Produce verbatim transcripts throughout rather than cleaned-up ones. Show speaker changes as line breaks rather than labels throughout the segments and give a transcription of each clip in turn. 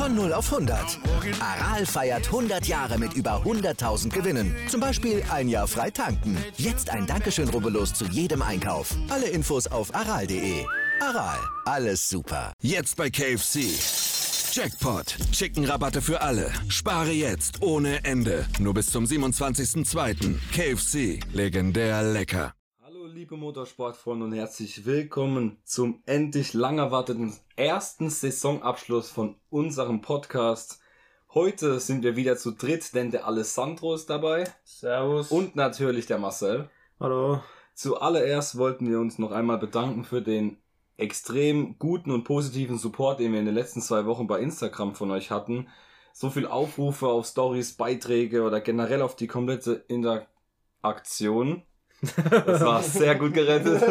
Von null auf hundert. Aral feiert hundert Jahre mit über hunderttausend Gewinnen. Zum Beispiel ein Jahr frei tanken. Jetzt ein Dankeschön, rubbellos zu jedem Einkauf. Alle Infos auf aral punkt de. Aral, alles super.
Jetzt bei K F C. Jackpot. Chicken-Rabatte für alle. Spare jetzt ohne Ende. Nur bis zum siebenundzwanzigsten zweiten K F C. Legendär lecker.
Hallo liebe Motorsportfreunde und herzlich willkommen zum endlich lang erwarteten ersten Saisonabschluss von unserem Podcast. Heute sind wir wieder zu dritt, denn der Alessandro ist dabei.
Servus.
Und natürlich der Marcel.
Hallo.
Zuallererst wollten wir uns noch einmal bedanken für den extrem guten und positiven Support, den wir in den letzten zwei Wochen bei Instagram von euch hatten. So viel Aufrufe auf Stories, Beiträge oder generell auf die komplette Interaktion. Das war sehr gut gerettet.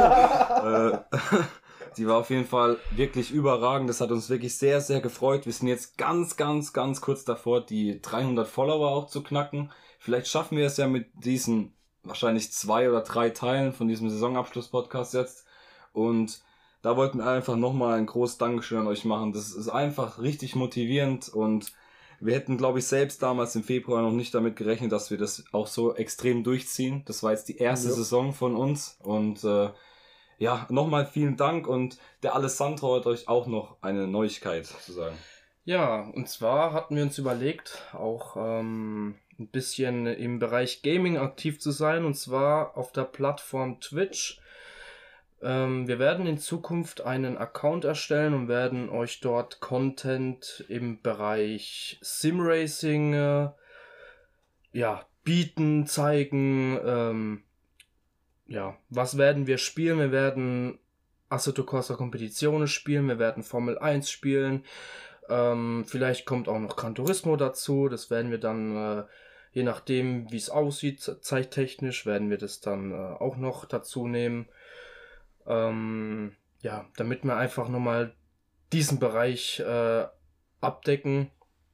äh, die war auf jeden Fall wirklich überragend. Das hat uns wirklich sehr, sehr gefreut. Wir sind jetzt ganz, ganz, ganz kurz davor, die dreihundert Follower auch zu knacken. Vielleicht schaffen wir es ja mit diesen wahrscheinlich zwei oder drei Teilen von diesem Saisonabschluss-Podcast jetzt. Und da wollten wir einfach nochmal ein großes Dankeschön an euch machen. Das ist einfach richtig motivierend und wir hätten, glaube ich, selbst damals im Februar noch nicht damit gerechnet, dass wir das auch so extrem durchziehen. Das war jetzt die erste ja. Saison von uns und äh, ja, nochmal vielen Dank und der Alessandro hat euch auch noch eine Neuigkeit zu sagen.
Ja, und zwar hatten wir uns überlegt, auch ähm, ein bisschen im Bereich Gaming aktiv zu sein und zwar auf der Plattform Twitch. Ähm, wir werden in Zukunft einen Account erstellen und werden euch dort Content im Bereich Simracing äh, ja, bieten, zeigen. Ähm, ja, was werden wir spielen? Wir werden Assetto Corsa Competizione spielen, wir werden Formel eins spielen. Ähm, vielleicht kommt auch noch Gran Turismo dazu. Das werden wir dann, äh, je nachdem wie es aussieht, zeittechnisch, werden wir das dann äh, auch noch dazu nehmen. Ähm, ja, damit wir einfach nochmal diesen Bereich äh, abdecken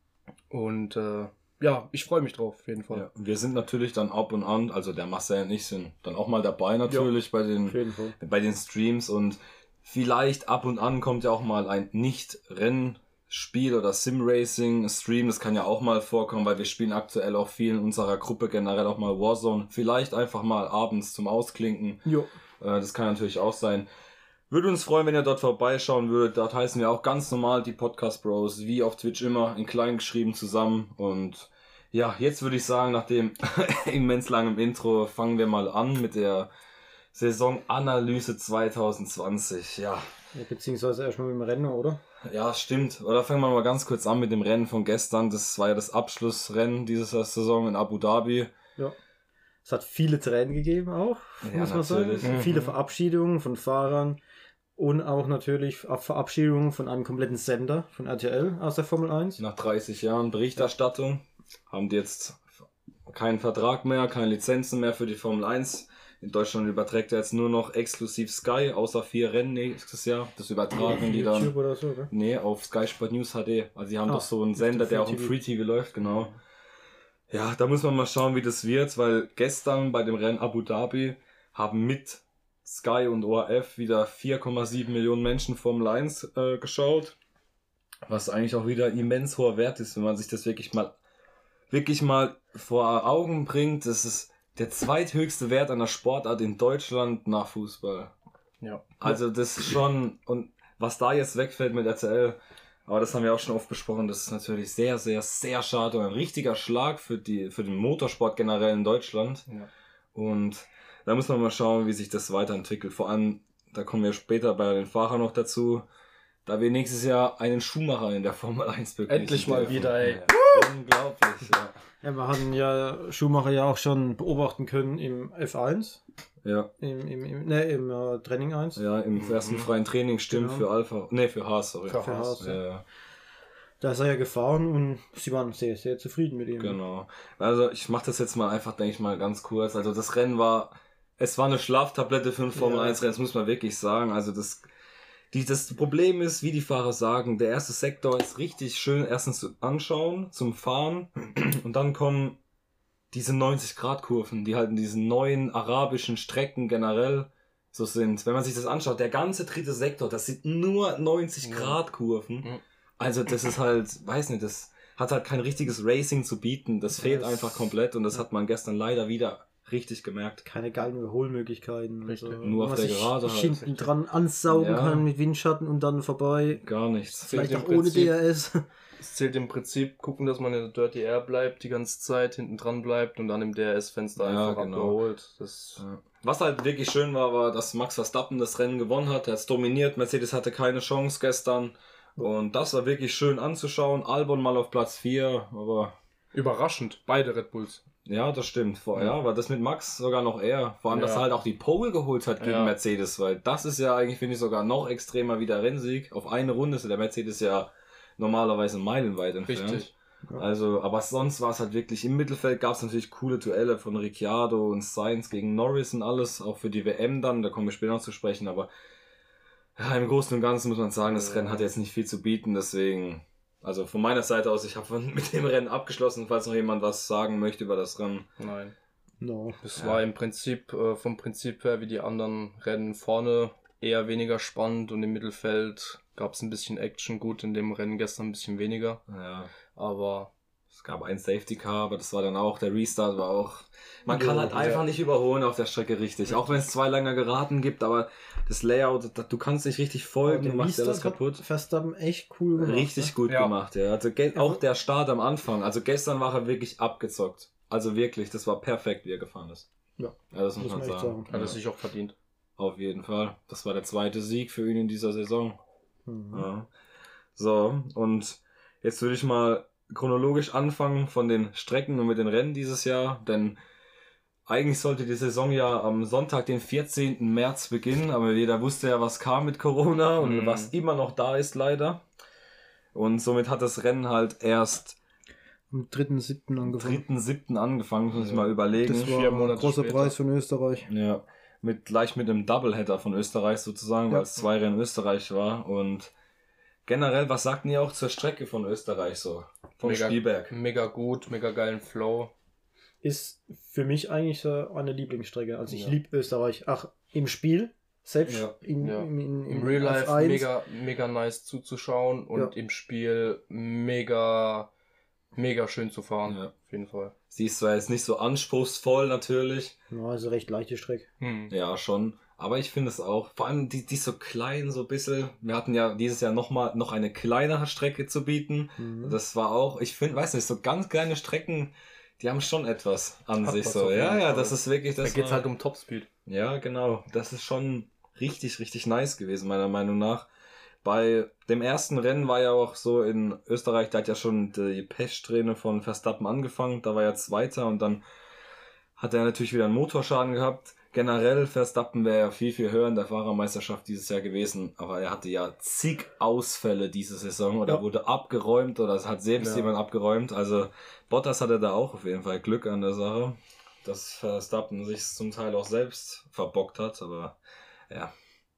und äh, ja, ich freue mich drauf auf jeden Fall.
Ja, wir sind natürlich dann ab und an, also der Marcel und ich sind dann auch mal dabei natürlich ja, bei den bei den Streams und vielleicht ab und an kommt ja auch mal ein Nicht-Rennspiel oder Sim-Racing-Stream, das kann ja auch mal vorkommen, weil wir spielen aktuell auch viel in unserer Gruppe generell auch mal Warzone, vielleicht einfach mal abends zum Ausklinken. Jo. Das kann natürlich auch sein. Würde uns freuen, wenn ihr dort vorbeischauen würdet. Dort heißen wir auch ganz normal die Podcast Bros, wie auf Twitch immer, in klein geschrieben zusammen. Und ja, jetzt würde ich sagen, nach dem immens langem Intro, fangen wir mal an mit der Saisonanalyse zwanzig zwanzig. Ja.
ja beziehungsweise erstmal mit dem Rennen, oder?
Ja, stimmt. Oder fangen wir mal ganz kurz an mit dem Rennen von gestern. Das war ja das Abschlussrennen dieser Saison in Abu Dhabi.
Ja. Es hat viele Tränen gegeben auch, ja, muss man natürlich. sagen. Mhm. Viele Verabschiedungen von Fahrern und auch natürlich Verabschiedungen von einem kompletten Sender von R T L aus der Formel eins.
Nach dreißig Jahren Berichterstattung haben die jetzt keinen Vertrag mehr, keine Lizenzen mehr für die Formel eins. In Deutschland überträgt er jetzt nur noch exklusiv Sky, außer vier Rennen nächstes Jahr. Das übertragen ja, die dann. YouTube oder so, oder? Nee, auf Sky Sport News H D. Also die haben ah, doch so einen Sender, der auch im Free T V läuft, genau. Ja, da muss man mal schauen, wie das wird, weil gestern bei dem Rennen Abu Dhabi haben mit Sky und O R F wieder vier Komma sieben Millionen Menschen Formel eins äh, geschaut, was eigentlich auch wieder immens hoher Wert ist, wenn man sich das wirklich mal wirklich mal vor Augen bringt. Das ist der zweithöchste Wert einer Sportart in Deutschland nach Fußball. Ja. Also das ist schon, und was da jetzt wegfällt mit R T L, aber das haben wir auch schon oft besprochen, das ist natürlich sehr, sehr, sehr schade und ein richtiger Schlag für die für den Motorsport generell in Deutschland. Ja. Und da muss man mal schauen, wie sich das weiterentwickelt. Vor allem, da kommen wir später bei den Fahrern noch dazu, da wir nächstes Jahr einen Schuhmacher in der Formel eins begrüßen.
Endlich mal dürfen. Wieder, ey.
Ja, unglaublich, ja.
Ja, wir hatten ja Schuhmacher ja auch schon beobachten können im F eins.
Ja.
Im, im, im, ne, im uh, Training eins.
Ja, im mhm. ersten freien Training, stimmt, genau. Für Alpha. Ne, für Haas, sorry.
Für, für Haas,
ja. ja.
Da ist er ja gefahren und sie waren sehr, sehr zufrieden mit ihm.
Genau. Also ich mache das jetzt mal einfach, denke ich mal, ganz kurz. Also das Rennen war, es war eine Schlaftablette für ein Formel eins Rennen, das muss man wirklich sagen. Also das, die, das Problem ist, wie die Fahrer sagen, der erste Sektor ist richtig schön erstens zu anschauen, zum Fahren und dann kommen diese neunzig Grad Kurven, die halt in diesen neuen arabischen Strecken generell so sind. Wenn man sich das anschaut, der ganze dritte Sektor, das sind nur neunzig Grad Kurven. Also das ist halt, weiß nicht, das hat halt kein richtiges Racing zu bieten. Das fehlt
das
einfach komplett und das hat man gestern leider wieder richtig gemerkt.
Keine geilen Überholmöglichkeiten.
Richtig.
Also,
Nur auf der Gerade
halt.
halt.
Hinten dran ansaugen
Ja.
kann mit Windschatten und dann vorbei.
Gar nichts.
Vielleicht
im
auch ohne
Prinzip-
D R S.
Es zählt im Prinzip, gucken, dass man in der Dirty Air bleibt, die ganze Zeit hinten dran bleibt und dann im D R S-Fenster
Ja,
einfach
genau.
abgeholt. Das
Ja. Was halt wirklich schön war, war, dass Max Verstappen das Rennen gewonnen hat. Er hat es dominiert. Mercedes hatte keine Chance gestern. Und das war wirklich schön anzuschauen. Albon mal auf Platz vier, aber
überraschend, beide Red Bulls.
ja, das stimmt. Vor, ja, aber das mit Max sogar noch eher. Vor allem, dass
Ja.
er halt auch die Pole geholt hat gegen
Ja.
Mercedes, weil das ist ja eigentlich, finde ich, sogar noch extremer wie der Rennsieg. Auf eine Runde ist der Mercedes ja normalerweise meilenweit entfernt.
Richtig.
Also, aber sonst war es halt wirklich, im Mittelfeld gab es natürlich coole Duelle von Ricciardo und Sainz gegen Norris und alles, auch für die W M dann, da kommen wir später noch zu sprechen, aber ja, im Großen und Ganzen muss man sagen, das
Ja.
Rennen hat jetzt nicht viel zu bieten, deswegen, also von meiner Seite aus, ich habe mit dem Rennen abgeschlossen, falls noch jemand was sagen möchte über das Rennen.
Nein.
No.
Es
Ja.
war im Prinzip, äh, vom Prinzip her wie die anderen Rennen vorne eher weniger spannend und im Mittelfeld gab es ein bisschen Action. Gut, in dem Rennen gestern ein bisschen weniger,
Ja,
aber
es gab ein Safety Car, aber das war dann auch, der Restart war auch, man kann
Ja,
halt
ja.
einfach nicht überholen auf der Strecke richtig, auch wenn es zwei lange Geraden gibt, aber das Layout, das- du kannst nicht richtig folgen, du machst alles kaputt.
Verstappen echt cool gemacht.
Richtig
ne?
gut
Ja.
gemacht, ja. Also ge- auch der Start am Anfang. Also gestern war er wirklich abgezockt. Also wirklich, das war perfekt, wie er gefahren ist.
Ja,
Ja, das muss,
muss
man
man echt
sagen.
sagen.
hat
Ja,
es sich auch verdient.
auf jeden Fall. Das war der zweite Sieg für ihn in dieser Saison.
Mhm.
Ja. So, und jetzt würde ich mal chronologisch anfangen von den Strecken und mit den Rennen dieses Jahr, denn eigentlich sollte die Saison ja am Sonntag, den vierzehnten März beginnen, aber jeder wusste ja, was kam mit Corona und
Mhm.
was immer noch da ist, leider. Und somit hat das Rennen halt erst
Am dritten siebten angefangen.
dritten siebten angefangen, muss ich
Ja.
mal überlegen.
Das war
Vier
ein
Monate
großer
später.
Preis von Österreich.
Ja, mit, gleich mit einem Doubleheader von Österreich sozusagen,
Ja.
weil es zwei Rennen Österreich war. Und generell, was sagten ihr auch zur Strecke von Österreich so? Vom
Mega-
Spielberg?
Mega gut, mega geilen Flow.
Ist für mich eigentlich so eine Lieblingsstrecke. Also ich
Ja.
liebe Österreich. Ach, im Spiel, selbst
Ja.
in,
Ja.
in, in,
Im Real Life
F eins.
mega, mega nice zuzuschauen und
Ja.
im Spiel mega, mega schön zu fahren.
Ja.
Auf jeden Fall.
Sie ist zwar jetzt nicht so anspruchsvoll natürlich,
Ja, also recht leichte Strecke.
Hm.
ja schon, aber ich finde es auch, vor allem die, die ist so klein, so ein bisschen, wir hatten ja dieses Jahr noch mal noch eine kleinere Strecke zu bieten,
Mhm.
das war auch, ich finde, weiß nicht, so ganz kleine Strecken, die haben schon etwas an
Hat
sich
was
so,
auf jeden
ja, ja,
Fall.
das ist wirklich,
Da
das
geht's
war-
halt um Topspeed.
Ja, genau. Das ist schon richtig, richtig nice gewesen, meiner Meinung nach. Bei dem ersten Rennen war ja auch so in Österreich, da hat ja schon die Pechsträhne von Verstappen angefangen. Da war er Zweiter und dann hat er natürlich wieder einen Motorschaden gehabt. Generell, Verstappen wäre ja viel, viel höher in der Fahrermeisterschaft dieses Jahr gewesen. Aber er hatte ja zig Ausfälle diese Saison oder
Ja.
wurde abgeräumt oder es hat selbst
Ja.
jemand abgeräumt. Also Bottas hatte da auch auf jeden Fall Glück an der Sache, dass Verstappen sich zum Teil auch selbst verbockt hat. Aber ja,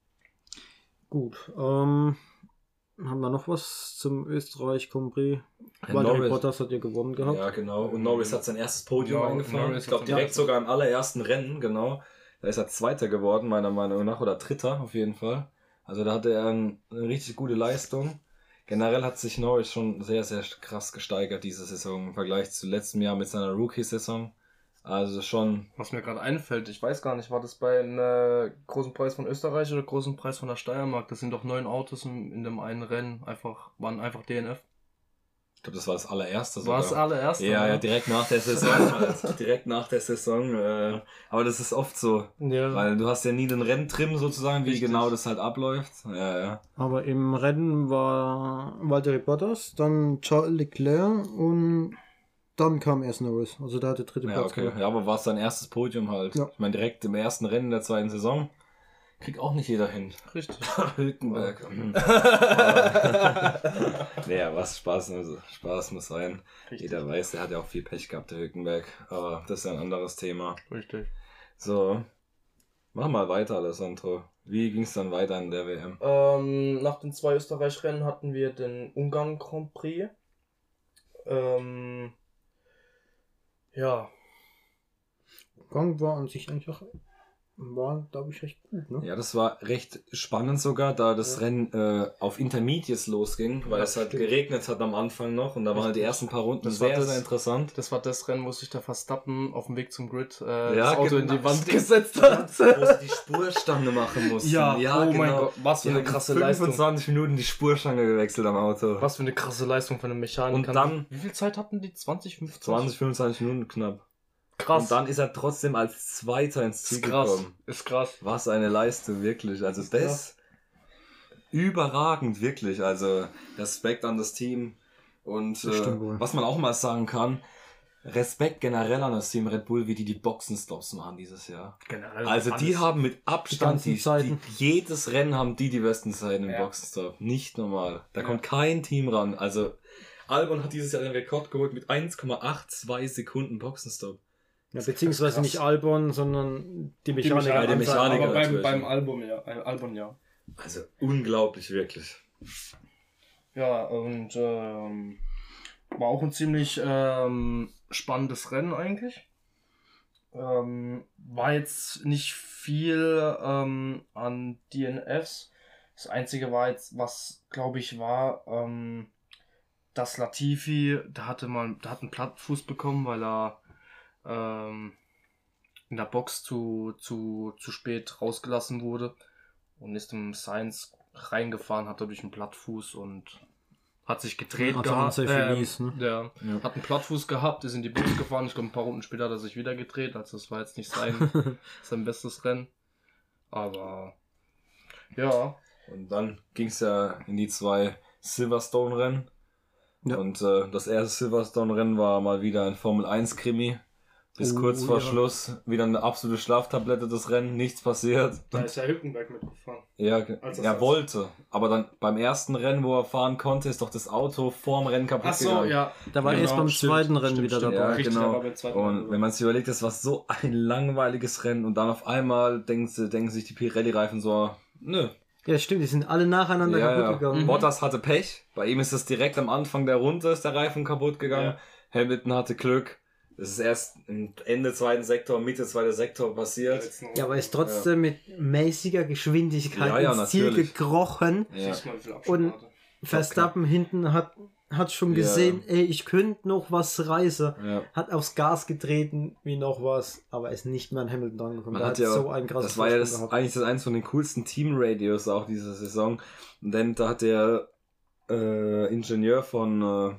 Gut. Ähm, haben wir noch was zum Österreich Grand Prix?
Ja,
Valtteri
Norris-
Bottas hat ja gewonnen gehabt.
ja genau. Und Norris hat sein erstes Podium
Ja,
eingefahren.
Norris
Ich glaube
hat-
direkt
ja.
sogar im allerersten Rennen, genau. Da ist er Zweiter geworden, meiner Meinung nach, oder Dritter auf jeden Fall. Also da hatte er ein, eine richtig gute Leistung. Generell hat sich Norris schon sehr, sehr krass gesteigert diese Saison im Vergleich zu letztem Jahr mit seiner Rookie-Saison. Also schon,
Was mir gerade einfällt, ich weiß gar nicht, war das bei einem äh, großen Preis von Österreich oder großen Preis von der Steiermark? Das sind doch neun Autos in, in dem einen Rennen, einfach, waren einfach D N F.
ich glaube, das war das allererste
War das allererste?
Ja,
oder?
ja, direkt nach der Saison halt. Direkt nach der Saison. Äh, aber das ist oft so,
Ja.
weil du hast ja nie den Renntrim sozusagen, wie
Richtig.
genau das halt abläuft. Ja, ja.
Aber im Rennen war Valtteri Bottas, dann Charles Leclerc und dann kam erst Norris. Also da hat der dritte
Ja,
Platz
okay.
gemacht.
Ja, aber war es sein erstes Podium halt.
Ja.
Ich meine, direkt im ersten Rennen der zweiten Saison. Kriegt auch nicht jeder hin.
Richtig.
Hülkenberg. Naja, was Spaß, also Spaß muss sein.
Richtig.
Jeder weiß, der hat ja auch viel Pech gehabt, der Hülkenberg. Aber das ist ja ein anderes Thema.
Richtig.
So, mach mal weiter, Alessandro. Wie ging es dann weiter in der W M?
Ähm, nach den zwei Österreich-Rennen hatten wir den Ungarn Grand Prix. Ähm, ja,
Gang war an sich eigentlich auch war, glaube ich, recht gut, ne?
Ja, das war recht spannend sogar, da das ja. Rennen äh, auf Intermediates losging, weil ja, es halt stimmt. geregnet hat am Anfang noch und da waren halt die ersten paar Runden das sehr, das, sehr interessant.
Das war das Rennen, wo sich der Verstappen auf dem Weg zum Grid äh,
ja,
das Auto
genau,
in die Wand gesetzt hat.
Wo sie die Spurstange machen mussten.
Ja,
ja
oh
genau.
mein Gott, was für eine krasse Leistung.
fünfundzwanzig Minuten die Spurstange gewechselt am Auto.
Was für eine krasse Leistung von einem Mechaniker.
Und dann...
Wie viel Zeit hatten die? zwanzig, fünfundzwanzig?
zwanzig, fünfundzwanzig Minuten knapp.
Krass.
Und dann ist er trotzdem als Zweiter ins Ziel
ist krass.
gekommen.
Ist krass.
Was eine Leistung, wirklich. Also
ist
das
krass.
Überragend, wirklich. Also Respekt an das Team. Und äh, was man auch mal sagen kann, Respekt generell an das Team Red Bull, wie die die Boxenstops machen dieses Jahr.
Generell
also die haben mit Abstand, die, die, jedes Rennen haben die die besten Zeiten im
ja.
Boxenstop. Nicht normal. Da
ja.
kommt kein Team ran. Also Albon hat dieses Jahr den Rekord geholt mit eins Komma zweiundachtzig Sekunden Boxenstopp.
Ja, beziehungsweise nicht Albon, sondern die Mechaniker.
Die Mechaniker
aber beim, beim Album, ja. Albon, ja.
Also unglaublich, wirklich.
Ja, und ähm, war auch ein ziemlich ähm, spannendes Rennen eigentlich. Ähm, war jetzt nicht viel ähm, an D N Fs. Das Einzige war jetzt, was glaube ich war, ähm, dass Latifi, der hatte mal, der hat einen Plattfuß bekommen, weil er ähm, in der Box zu, zu, zu spät rausgelassen wurde und ist im Sainz reingefahren, hat dadurch einen Plattfuß und hat sich gedreht gehabt. Ähm, mies, ne? Der ja. hat einen Plattfuß gehabt, ist in die Box gefahren. Ich glaube, ein paar Runden später hat er sich wieder gedreht. Also das war jetzt nicht sein, sein bestes Rennen. Aber ja.
Und dann ging es ja in die zwei Silverstone-Rennen. Ja. Und äh, das erste Silverstone-Rennen war mal wieder ein Formel eins Krimi. Bis oh, kurz vor ja. Schluss wieder eine absolute Schlaftablette das Rennen, nichts passiert.
Da ist ja Hülkenberg mitgefahren.
Ja, er wollte. Aber dann beim ersten Rennen, wo er fahren konnte, ist doch das Auto vorm Rennen kaputt
Ach so,
gegangen.
ja.
Da war genau, erst beim
stimmt,
zweiten Rennen
stimmt,
wieder
stimmt,
dabei.
Ja,
Richtig,
genau.
Und
Rennen. Wenn man sich überlegt, das war so ein langweiliges Rennen und dann auf einmal denken, denken sich die Pirelli-Reifen so, nö.
Ja, stimmt, die sind alle nacheinander
ja,
kaputt
ja.
gegangen.
Mhm. Bottas hatte Pech. Bei ihm ist es direkt am Anfang der Runde ist der Reifen kaputt gegangen. Ja. Hamilton hatte Glück. Das ist erst im Ende zweiten Sektor, Mitte zweiter Sektor passiert.
Ja, aber ist trotzdem ja. mit mäßiger Geschwindigkeit
ja, ja,
ins Ziel
natürlich.
gekrochen.
Ja.
Und Verstappen okay. hinten hat, hat schon gesehen, ja. ey, ich könnte noch was reißen.
Ja.
Hat aufs Gas getreten, wie noch was, aber ist nicht mehr an Hamilton drangekommen.
Da hat ja, so ein krasses Das war ja das, eigentlich das eins von den coolsten Teamradios auch dieser Saison. Und dann da hat der äh, Ingenieur von äh,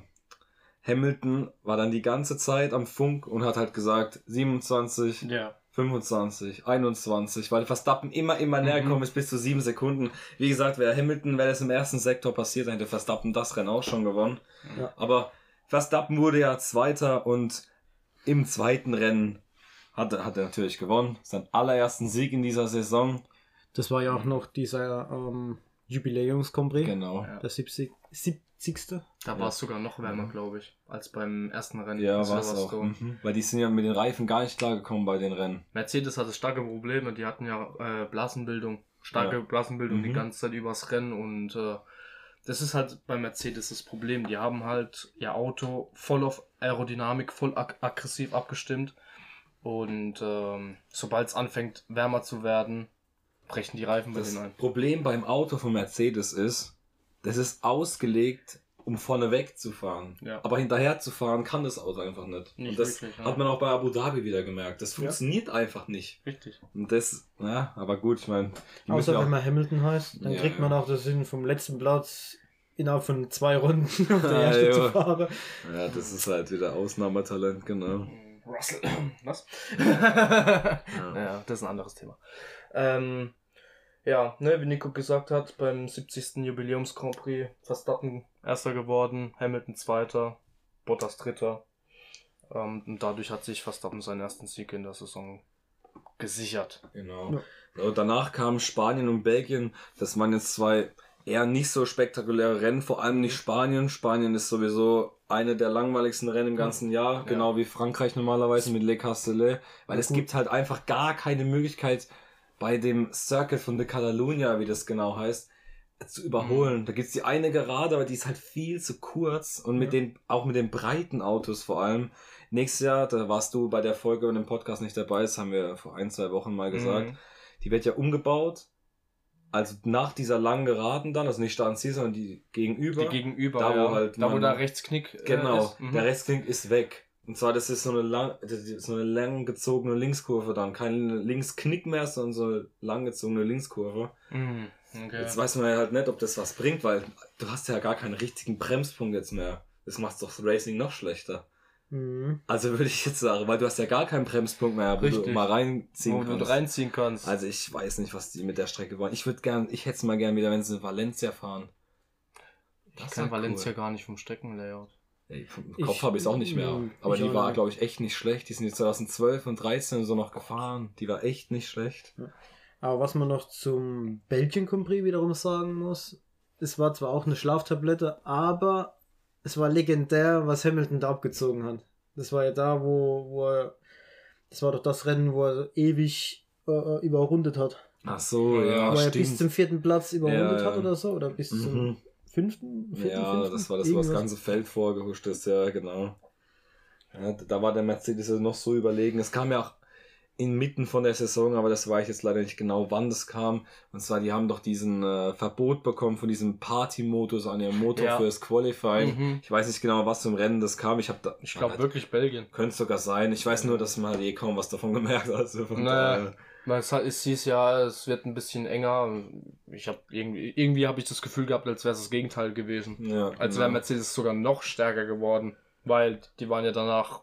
Hamilton war dann die ganze Zeit am Funk und hat halt gesagt siebenundzwanzig,
ja.
fünfundzwanzig, einundzwanzig, weil Verstappen immer, immer näher gekommen ist, bis zu sieben Sekunden. Wie gesagt, wäre Hamilton, wäre das im ersten Sektor passiert, dann hätte Verstappen das Rennen auch schon gewonnen.
Ja.
Aber Verstappen wurde ja Zweiter und im zweiten Rennen hat, hat er natürlich gewonnen. Sein allerersten Sieg in dieser Saison.
Das war ja auch noch dieser ähm, Jubiläums-Grand Prix.
Genau.
Ja. Der siebzigste siebzigste
Da ja. war es sogar noch wärmer, glaube ich, als beim ersten Rennen.
Ja, war es auch. Mhm. Weil die sind ja mit den Reifen gar nicht klargekommen bei den Rennen.
Mercedes hatte starke Probleme. Die hatten ja äh, Blasenbildung, starke ja. Blasenbildung mhm. die ganze Zeit übers Rennen. Und äh, das ist halt bei Mercedes das Problem. Die haben halt ihr Auto voll auf Aerodynamik, voll ag- aggressiv abgestimmt. Und ähm, sobald es anfängt, wärmer zu werden, brechen die Reifen bei denen ein.
Das Problem beim Auto von Mercedes ist, das ist ausgelegt, um vorne wegzufahren.
Ja.
Aber hinterher zu fahren kann das Auto einfach nicht.
nicht
und das
wirklich, ja.
hat man auch bei Abu Dhabi wieder gemerkt. Das funktioniert ja. einfach nicht.
Richtig.
Und das, ja, aber gut, ich meine...
Außer wenn man Hamilton heißt, dann ja, kriegt man ja. auch das Sinn vom letzten Platz innerhalb von zwei Runden auf der ersten ja, zu fahren.
Ja, das ist halt wieder Ausnahmetalent, genau.
Russell, was? ja. ja, das ist ein anderes Thema. Ähm... Ja, ne, wie Nico gesagt hat, beim siebzigsten Jubiläums Grand Prix Verstappen Erster geworden, Hamilton Zweiter, Bottas Dritter. Ähm, und dadurch hat sich Verstappen seinen ersten Sieg in der Saison gesichert.
Genau. Ja. Und danach kamen Spanien und Belgien. Das waren jetzt zwei eher nicht so spektakuläre Rennen, vor allem nicht Spanien. Spanien ist sowieso eine der langweiligsten Rennen im ganzen Jahr, ja. genau wie Frankreich normalerweise mit Le Castellet, weil ja, es gut. gibt halt einfach gar keine Möglichkeit, bei dem Circuit von de Catalunya, wie das genau heißt, zu überholen. Mhm. Da gibt's die eine Gerade, aber die ist halt viel zu kurz und mit ja. den, auch mit den breiten Autos vor allem. Nächstes Jahr, da warst du bei der Folge und dem Podcast nicht dabei, das haben wir vor ein, zwei Wochen mal gesagt. Mhm. Die wird ja umgebaut. Also nach dieser langen Geraden dann, also nicht Start und Ziel, sondern die gegenüber.
Die gegenüber,
da,
ja.
wo halt
da, wo der Rechtsknick
äh, genau, ist.
Mhm.
Der Rechtsknick ist weg. Und zwar, das ist so eine lang, so eine lang gezogene Linkskurve dann. Kein Linksknick mehr, sondern so eine lang gezogene Linkskurve.
Mhm. Okay.
Jetzt weiß man ja halt nicht, ob das was bringt, weil du hast ja gar keinen richtigen Bremspunkt jetzt mehr. Das macht doch das Racing noch schlechter.
Mhm.
Also würde ich jetzt sagen, weil du hast ja gar keinen Bremspunkt mehr, wo Richtig. du mal reinziehen
wo
kannst.
Wo du reinziehen kannst.
Also ich weiß nicht, was die mit der Strecke wollen. Ich würde gern, ich hätte es mal gern wieder, wenn sie in Valencia fahren.
Das ich kann Valencia cool. gar nicht vom Streckenlayout.
Ey, vom Kopf habe ich es auch nicht mehr. Aber die war, glaube ich, echt nicht schlecht. Die sind jetzt zweitausendzwölf und dreizehn so noch gefahren. Die war echt nicht schlecht.
Ja. Aber was man noch zum Belgien Grand Prix wiederum sagen muss, es war zwar auch eine Schlaftablette, aber es war legendär, was Hamilton da abgezogen hat. Das war ja da, wo, wo er, das war doch das Rennen, wo er ewig äh, überrundet hat.
Ach so, ja,
Wo er
stimmt.
bis zum vierten Platz überrundet
ja,
hat oder so, oder bis
mhm.
zum fünften, vierten,
Ja,
fünften?
das war das, wo das ganze Feld vorgehuscht ist, ja, genau. Ja, da war der Mercedes noch so überlegen. Es kam ja auch inmitten von der Saison, aber das weiß ich jetzt leider nicht genau, wann das kam. Und zwar, die haben doch diesen äh, Verbot bekommen von diesem Party-Modus an ihrem Motor
ja.
fürs Qualifying.
Mhm.
Ich weiß nicht genau, was zum Rennen das kam. Ich, hab da,
ich glaube wirklich Belgien.
Könnte sogar sein. Ich weiß nur, dass man halt eh kaum was davon gemerkt hat. Also von
naja, es, es hieß ja, es wird ein bisschen enger. Ich habe irgendwie, irgendwie habe ich das Gefühl gehabt, als wäre es das Gegenteil gewesen.
Ja,
als
genau.
wäre Mercedes sogar noch stärker geworden, weil die waren ja danach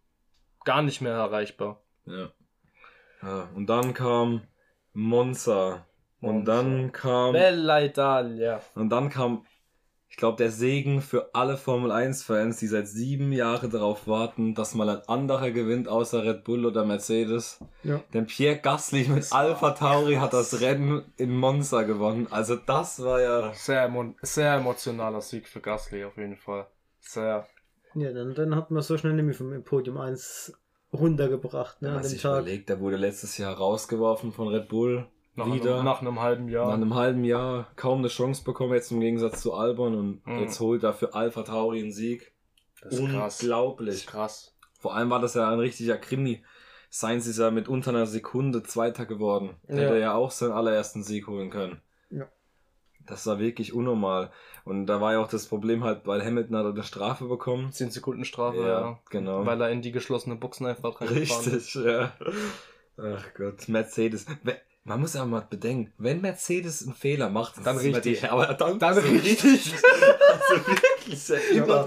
gar nicht mehr erreichbar.
Ja. Ja, und dann kam Monza. Und Monza. dann kam...
Bella Italia.
Und dann kam, ich glaube, der Segen für alle Formel eins Fans, die seit sieben Jahren darauf warten, dass mal ein anderer gewinnt, außer Red Bull oder Mercedes.
Ja.
Denn Pierre Gasly mit Alpha Tauri hat das Rennen in Monza gewonnen. Also das war ja...
Sehr, sehr emotionaler Sieg für Gasly auf jeden Fall. Sehr.
Ja, dann, dann hat man so schnell nämlich vom Podium eins runtergebracht, ne,
ja,
an dem
ich
Tag.
Überlegt, der wurde letztes Jahr rausgeworfen von Red Bull.
Nach
wieder.
Einem, nach einem halben Jahr.
Nach einem halben Jahr kaum eine Chance bekommen, jetzt im Gegensatz zu Albon und mhm. jetzt holt er für Alpha Tauri einen Sieg.
Das ist
unglaublich.
Das ist krass.
Vor allem war das ja ein richtiger Krimi. Sainz ist ja mit unter einer Sekunde Zweiter geworden. Ja. Hätte er ja auch seinen allerersten Sieg holen können.
Ja.
Das war wirklich unnormal. Und da war ja auch das Problem halt, weil Hamilton hat eine Strafe bekommen.
zehn Sekunden Strafe, ja,
ja. genau.
Weil er in die geschlossene Boxen einfach reingefahren
ist. Richtig, ja. Ach Gott, Mercedes. Man muss aber mal bedenken, wenn Mercedes einen Fehler macht,
dann richtig.
Die, aber dann,
dann richtig.
Also wirklich, ja, immer.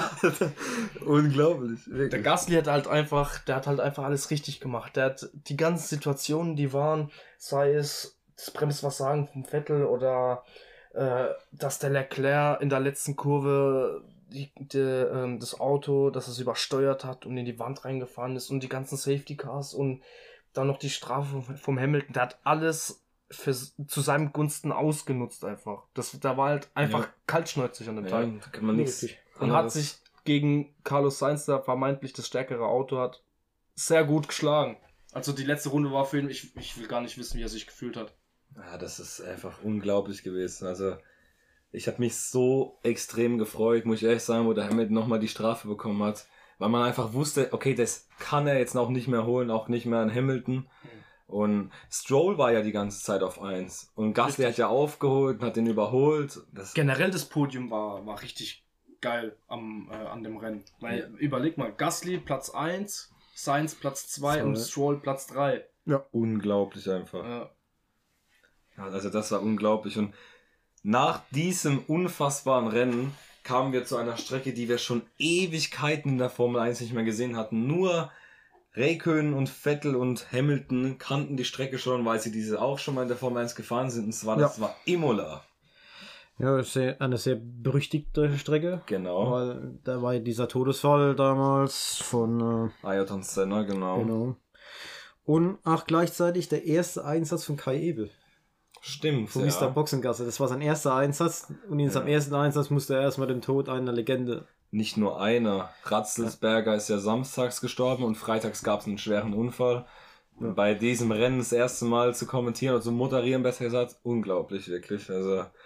Unglaublich. Wirklich.
Der Gasly hat halt einfach, der hat halt einfach alles richtig gemacht. Der hat die ganzen Situationen, die waren, sei es das Bremsversagen vom Vettel oder äh, dass der Leclerc in der letzten Kurve die, die, äh, das Auto, dass es übersteuert hat und in die Wand reingefahren ist und die ganzen Safety Cars und dann noch die Strafe vom, vom Hamilton. Der hat alles für, zu seinem Gunsten ausgenutzt einfach. Das, der war halt einfach ja. kaltschnäuzig an dem
ja,
Tag.
Da kann man nichts.
Und hat sich gegen Carlos Sainz, der vermeintlich das stärkere Auto hat, sehr gut geschlagen. Also die letzte Runde war für ihn, ich, ich will gar nicht wissen, wie er sich gefühlt hat.
Ja, das ist einfach unglaublich gewesen. Also ich habe mich so extrem gefreut, muss ich ehrlich sagen, wo der Hamilton nochmal die Strafe bekommen hat. Weil man einfach wusste, okay, das kann er jetzt auch nicht mehr holen, auch nicht mehr an Hamilton. Mhm. Und Stroll war ja die ganze Zeit auf eins. Und Gasly hat ja aufgeholt und hat den überholt. Das
Generell das Podium war, war richtig geil am, äh, an dem Rennen. Weil, ja. überleg mal, Gasly Platz eins, Sainz Platz zwei und Stroll Platz drei.
Ja. Unglaublich einfach.
Ja.
Ja, also das war unglaublich. Und nach diesem unfassbaren Rennen kamen wir zu einer Strecke, die wir schon Ewigkeiten in der Formel eins nicht mehr gesehen hatten. Nur Räikkönen und Vettel und Hamilton kannten die Strecke schon, weil sie diese auch schon mal in der Formel eins gefahren sind. Und zwar, das ja. war Imola.
Ja, das ist eine sehr berüchtigte Strecke.
Genau.
Weil da war dieser Todesfall damals von
äh, Ayrton Senna, genau.
genau. Und auch gleichzeitig der erste Einsatz von Kai Ebel.
Stimmt,
von
ja.
Mister Boxengasse. Das war sein erster Einsatz und in ja. seinem ersten Einsatz musste er erstmal den Tod einer Legende.
Nicht nur einer. Ratzelsberger ist ja samstags gestorben und freitags gab es einen schweren Unfall. Ja. Bei diesem Rennen das erste Mal zu kommentieren oder zu moderieren, besser gesagt, unglaublich, wirklich. Also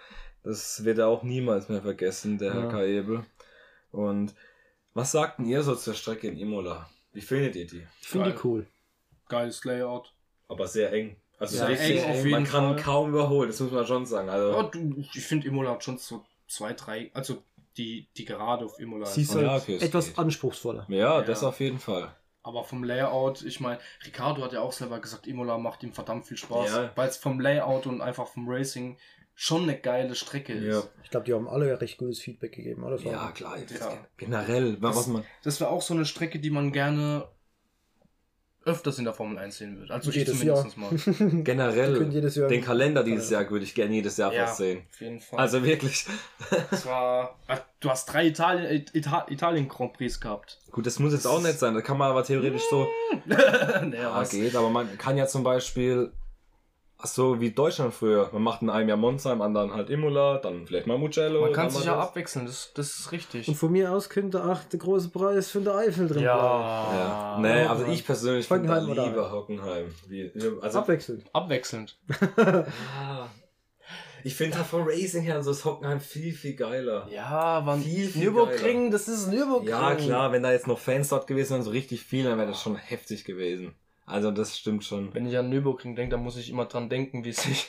Das wird er auch niemals mehr vergessen, der
Ja.
Herr Kaebel. Und was sagten ihr so zur Strecke in Imola? Wie findet ihr die?
Ich finde die
Geil.
cool.
Geiles Layout.
Aber sehr eng. Also
Ja,
richtig,
eng auf
man
jeden
kann
Fall.
kaum überholen, das muss man schon sagen. Also,
Ja, du, ich finde Imola hat schon so zwei, drei, also die, die Gerade auf Imola.
Sie ist
schon-
Ja,
halt
okay, es
etwas
geht.
anspruchsvoller.
ja,
Ja.
das auf jeden Fall.
Aber vom Layout, ich meine, Ricardo hat ja auch selber gesagt, Imola macht ihm verdammt viel Spaß,
Ja.
weil es vom Layout und einfach vom Racing schon eine geile Strecke
Ja,
ist.
Ich glaube, die haben alle recht gutes Feedback gegeben. Alle
ja
Fahrer.
klar. jetzt
Ja.
Generell, was
Das-
man...
Das wäre auch so eine Strecke, die man gerne öfters in der Formel eins sehen würde. Also ich
Jedes
zumindest
Jahr.
mal.
Die können
Generell,
jedes Jahr
den Kalender dieses Jahr würde ich gerne jedes Jahr
Ja,
fast sehen.
auf jeden Fall.
Also wirklich.
das war, ah, du hast drei Italien, Ita Italien Grand Prix gehabt.
Gut, das muss jetzt auch nicht sein. Das kann man aber theoretisch so...
naja,
Ja,
was?
geht, aber man kann ja zum Beispiel... Ach so, wie Deutschland früher. Man macht in einem Jahr Monza, im anderen halt Imola, dann vielleicht mal Mugello.
Man kann
dann
sich
mal
ja
das.
abwechseln, das, das ist richtig.
Und von mir aus könnte auch der große Preis für den Eifel drin bleiben.
Ja. Nee, also ich persönlich finde
Hockenheim oder
lieber Hockenheim. Wie, also,
Abwechselnd.
Abwechselnd.
ah, ich finde halt vom Racing her so ist Hockenheim viel, viel geiler.
Ja, man,
Viel, viel
Nürburgring, das ist Nürburgring.
Ja, klar, wenn da jetzt noch Fans dort gewesen wären, so richtig viel, dann wäre das schon heftig gewesen. Also das stimmt schon.
Wenn ich an Nürburgring denke, dann muss ich immer dran denken, wie sich,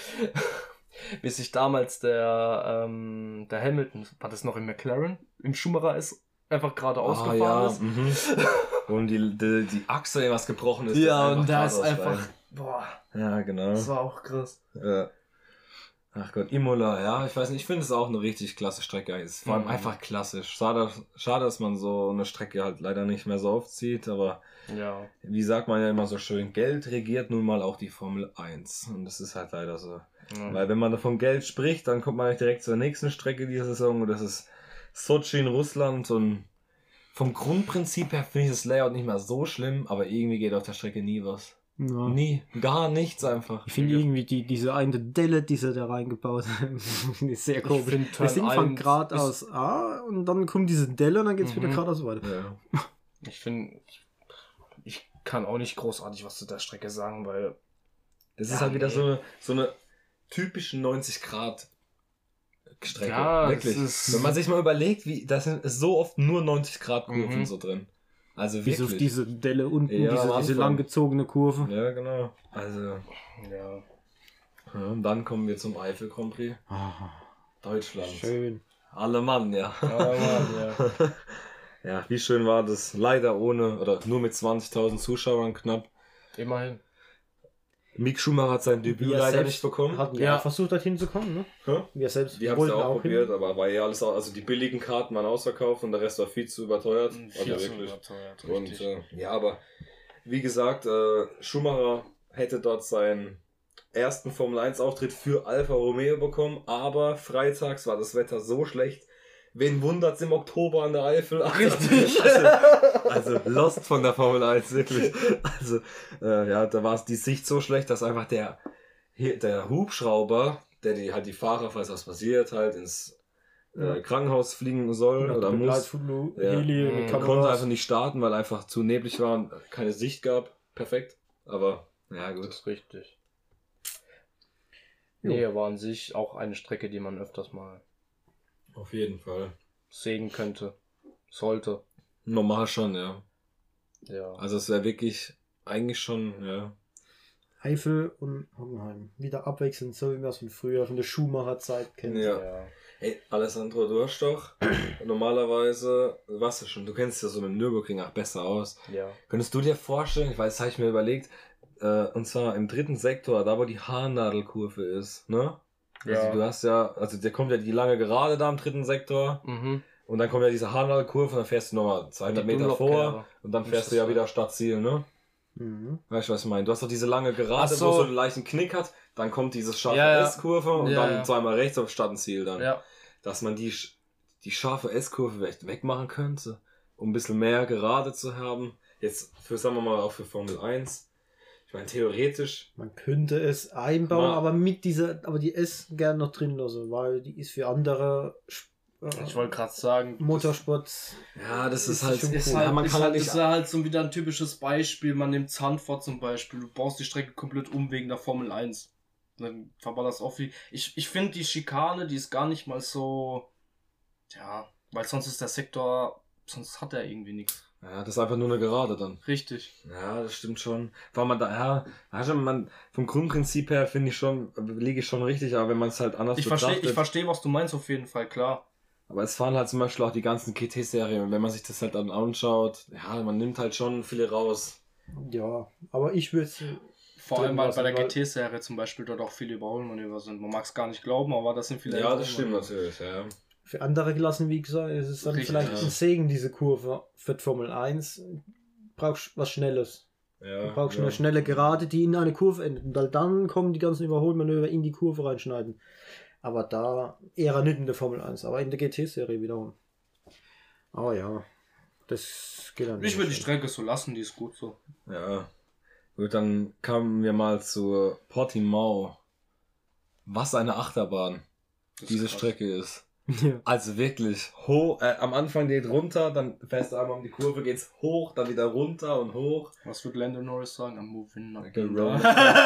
wie sich damals der, ähm, der Hamilton, war das noch im McLaren, im Schumacher ist, einfach geradeaus
Ah,
gefahren
ja,
ist.
mhm. Und die, die, die Achse, was gebrochen ist.
Ja,
das
und da ist
geradeaus
einfach,
rein.
boah,
Ja, genau.
das war auch krass.
Ja. Ach Gott, Imola, ja, ich weiß nicht, ich finde es auch eine richtig klasse Strecke. Es ist vor allem
Mhm.
einfach klassisch. Schade, schade, dass man so eine Strecke halt leider nicht mehr so oft sieht, aber
Ja.
wie sagt man ja immer so schön, Geld regiert nun mal auch die Formel eins. Und das ist halt leider so.
ja.
Weil wenn man von Geld spricht, dann kommt man nicht direkt zur nächsten Strecke dieser Saison und das ist Sochi in Russland und vom Grundprinzip her finde ich das Layout nicht mehr so schlimm, aber irgendwie geht auf der Strecke nie was.
Ja.
Nie, gar nichts einfach.
Ich finde irgendwie die, diese eine Delle, die sie da reingebaut haben, die ist sehr komisch.
find
Das Ding
Turn
fängt
eins
geradeaus A und dann kommt diese Delle und dann geht es
Mhm.
wieder geradeaus weiter.
Ja.
Ich finde, ich, ich kann auch nicht großartig was zu der Strecke sagen, weil
Das
Ja,
ist halt wieder
nee.
so eine, so eine typische neunzig Grad Strecke.
Ja,
wirklich.
es ist-
Wenn man sich mal überlegt, wie das sind so oft nur neunzig Grad Kurven
Mhm.
so drin. Also
Bis auf
wirklich.
diese Delle unten,
Ja,
diese,
am
diese
Anfang.
langgezogene Kurve.
Ja, genau. Also,
ja.
ja, und dann kommen wir zum Eifel Grand Prix.
Ah,
Deutschland.
schön.
Alle Mann, ja.
Aber, ja.
Ja, wie schön war das? Leider ohne, oder nur mit zwanzigtausend Zuschauern knapp.
Immerhin.
Mick Schumacher hat sein Debüt
Wir
leider
selbst
nicht bekommen.
Hatten
Ja.
ja versucht, dorthin zu kommen, ne?
Hä?
Wir selbst
Die haben es
wollten
ja auch
auch
probiert,
hin.
aber war ja alles, au- also die billigen Karten waren ausverkauft und der Rest war viel zu überteuert.
Viel
Also
zu
wirklich.
überteuert,
Und
richtig.
äh, ja, aber wie gesagt, äh, Schumacher hätte dort seinen ersten Formel eins Auftritt für Alfa Romeo bekommen, aber freitags war das Wetter so schlecht. Wen wundert's im Oktober an der Eifel?
Richtig.
Also, also lost von der Formel eins, wirklich. Also, äh, ja, da war es die Sicht so schlecht, dass einfach der, hier, der Hubschrauber, der die halt die Fahrer, falls was passiert, halt ins äh, Krankenhaus fliegen soll
Oder
oder muss,
Begleitflug,
Ja.
Heli
Mhm.
mit
konnte
Kameras.
einfach nicht starten, weil einfach zu neblig war und keine Sicht gab. Perfekt. Aber, ja
Das
gut.
ist richtig.
Jo.
Nee, aber an sich auch eine Strecke, die man öfters mal
Auf jeden Fall.
sehen könnte. Sollte.
Normal schon, ja.
Ja.
Also es wäre wirklich eigentlich schon, ja.
Eifel und Hockenheim. Wieder abwechselnd, so wie wir es von früher, von der Schumacher-Zeit kennen.
Ja.
ja.
Hey, Alessandro, du hast doch normalerweise, was du schon, du kennst ja so mit Nürburgring auch besser aus.
Ja.
Könntest du dir vorstellen, ich weiß, das habe ich mir überlegt, äh, und zwar im dritten Sektor, da wo die Haarnadelkurve ist, ne?
Ja.
Also du hast ja, also der kommt ja die lange Gerade da im dritten Sektor
Mhm.
und dann kommt ja diese Haarnadelkurve und dann fährst du nochmal zweihundert
Die
Meter
Dunlop-Kerbe.
vor und dann
Ist
fährst
das
du ja
so?
wieder Stadtziel, ne?
Mhm.
Weißt du, was ich meine? Du hast doch diese lange Gerade,
Ach so.
wo so einen leichten Knick hat, dann kommt dieses scharfe
Ja, ja.
S-Kurve und
Ja,
dann
ja.
zweimal rechts auf Stadtziel dann.
Ja.
Dass man die, sch- die scharfe S-Kurve vielleicht wegmachen könnte, um ein bisschen mehr Gerade zu haben. Jetzt für, sagen wir mal, auch für Formel eins. Ich meine, theoretisch,
Man könnte es einbauen,
Ma-
aber mit dieser, aber die S gern noch drin lassen, weil die ist für andere Sp- äh,
Ich wollte gerade sagen,
Motorsports.
ja, das ist,
Ist
halt,
schon
Ist
cool.
halt,
ja, man
ist
kann
halt,
halt
ist
nicht,
halt so wieder ein typisches Beispiel. Man nimmt Zandvoort zum Beispiel. Du baust die Strecke komplett um wegen der Formel eins. Dann verballerst auch viel. Ich, ich finde die Schikane, die ist gar nicht mal so, ja, weil sonst ist der Sektor, sonst hat er irgendwie nichts.
Ja, das ist einfach nur eine Gerade dann.
Richtig.
Ja, das stimmt schon. Weil man da, ja, also man, vom Grundprinzip her finde ich schon, liege ich schon richtig, aber wenn man es halt anders
Ich verstehe, ich verstehe, was du meinst auf jeden Fall, klar.
Aber es fahren halt zum Beispiel auch die ganzen G T-Serien und wenn man sich das halt dann anschaut, ja, man nimmt halt schon viele raus.
Ja, aber ich würde
Vor allem weil bei der G T-Serie zum Beispiel dort auch viele Überholmanöver sind. Man mag es gar nicht glauben, aber das sind viele.
Ja, das stimmt natürlich, ja.
Für andere Klassen, wie gesagt, ist es dann
Richtig,
vielleicht
ja.
ein Segen, diese Kurve. Für die Formel eins brauchst du was Schnelles.
Ja,
Du brauchst
ja.
eine schnelle Gerade, die in eine Kurve endet. Und halt dann kommen die ganzen Überholmanöver in die Kurve reinschneiden. Aber da eher nicht in der Formel eins, aber in der G T-Serie wiederum. Aber ja, das geht dann
Ich will die
nicht.
Strecke so lassen, die ist gut so.
Ja. Gut, dann kamen wir mal zu Portimao. Was eine Achterbahn
Das ist
diese
krass.
Strecke ist.
Ja.
Also wirklich hoch, äh, am Anfang geht runter, dann fährst du einmal um die Kurve, geht's hoch, dann wieder runter und hoch.
Was wird Lando Norris sagen? I'm moving up.
Gerollt.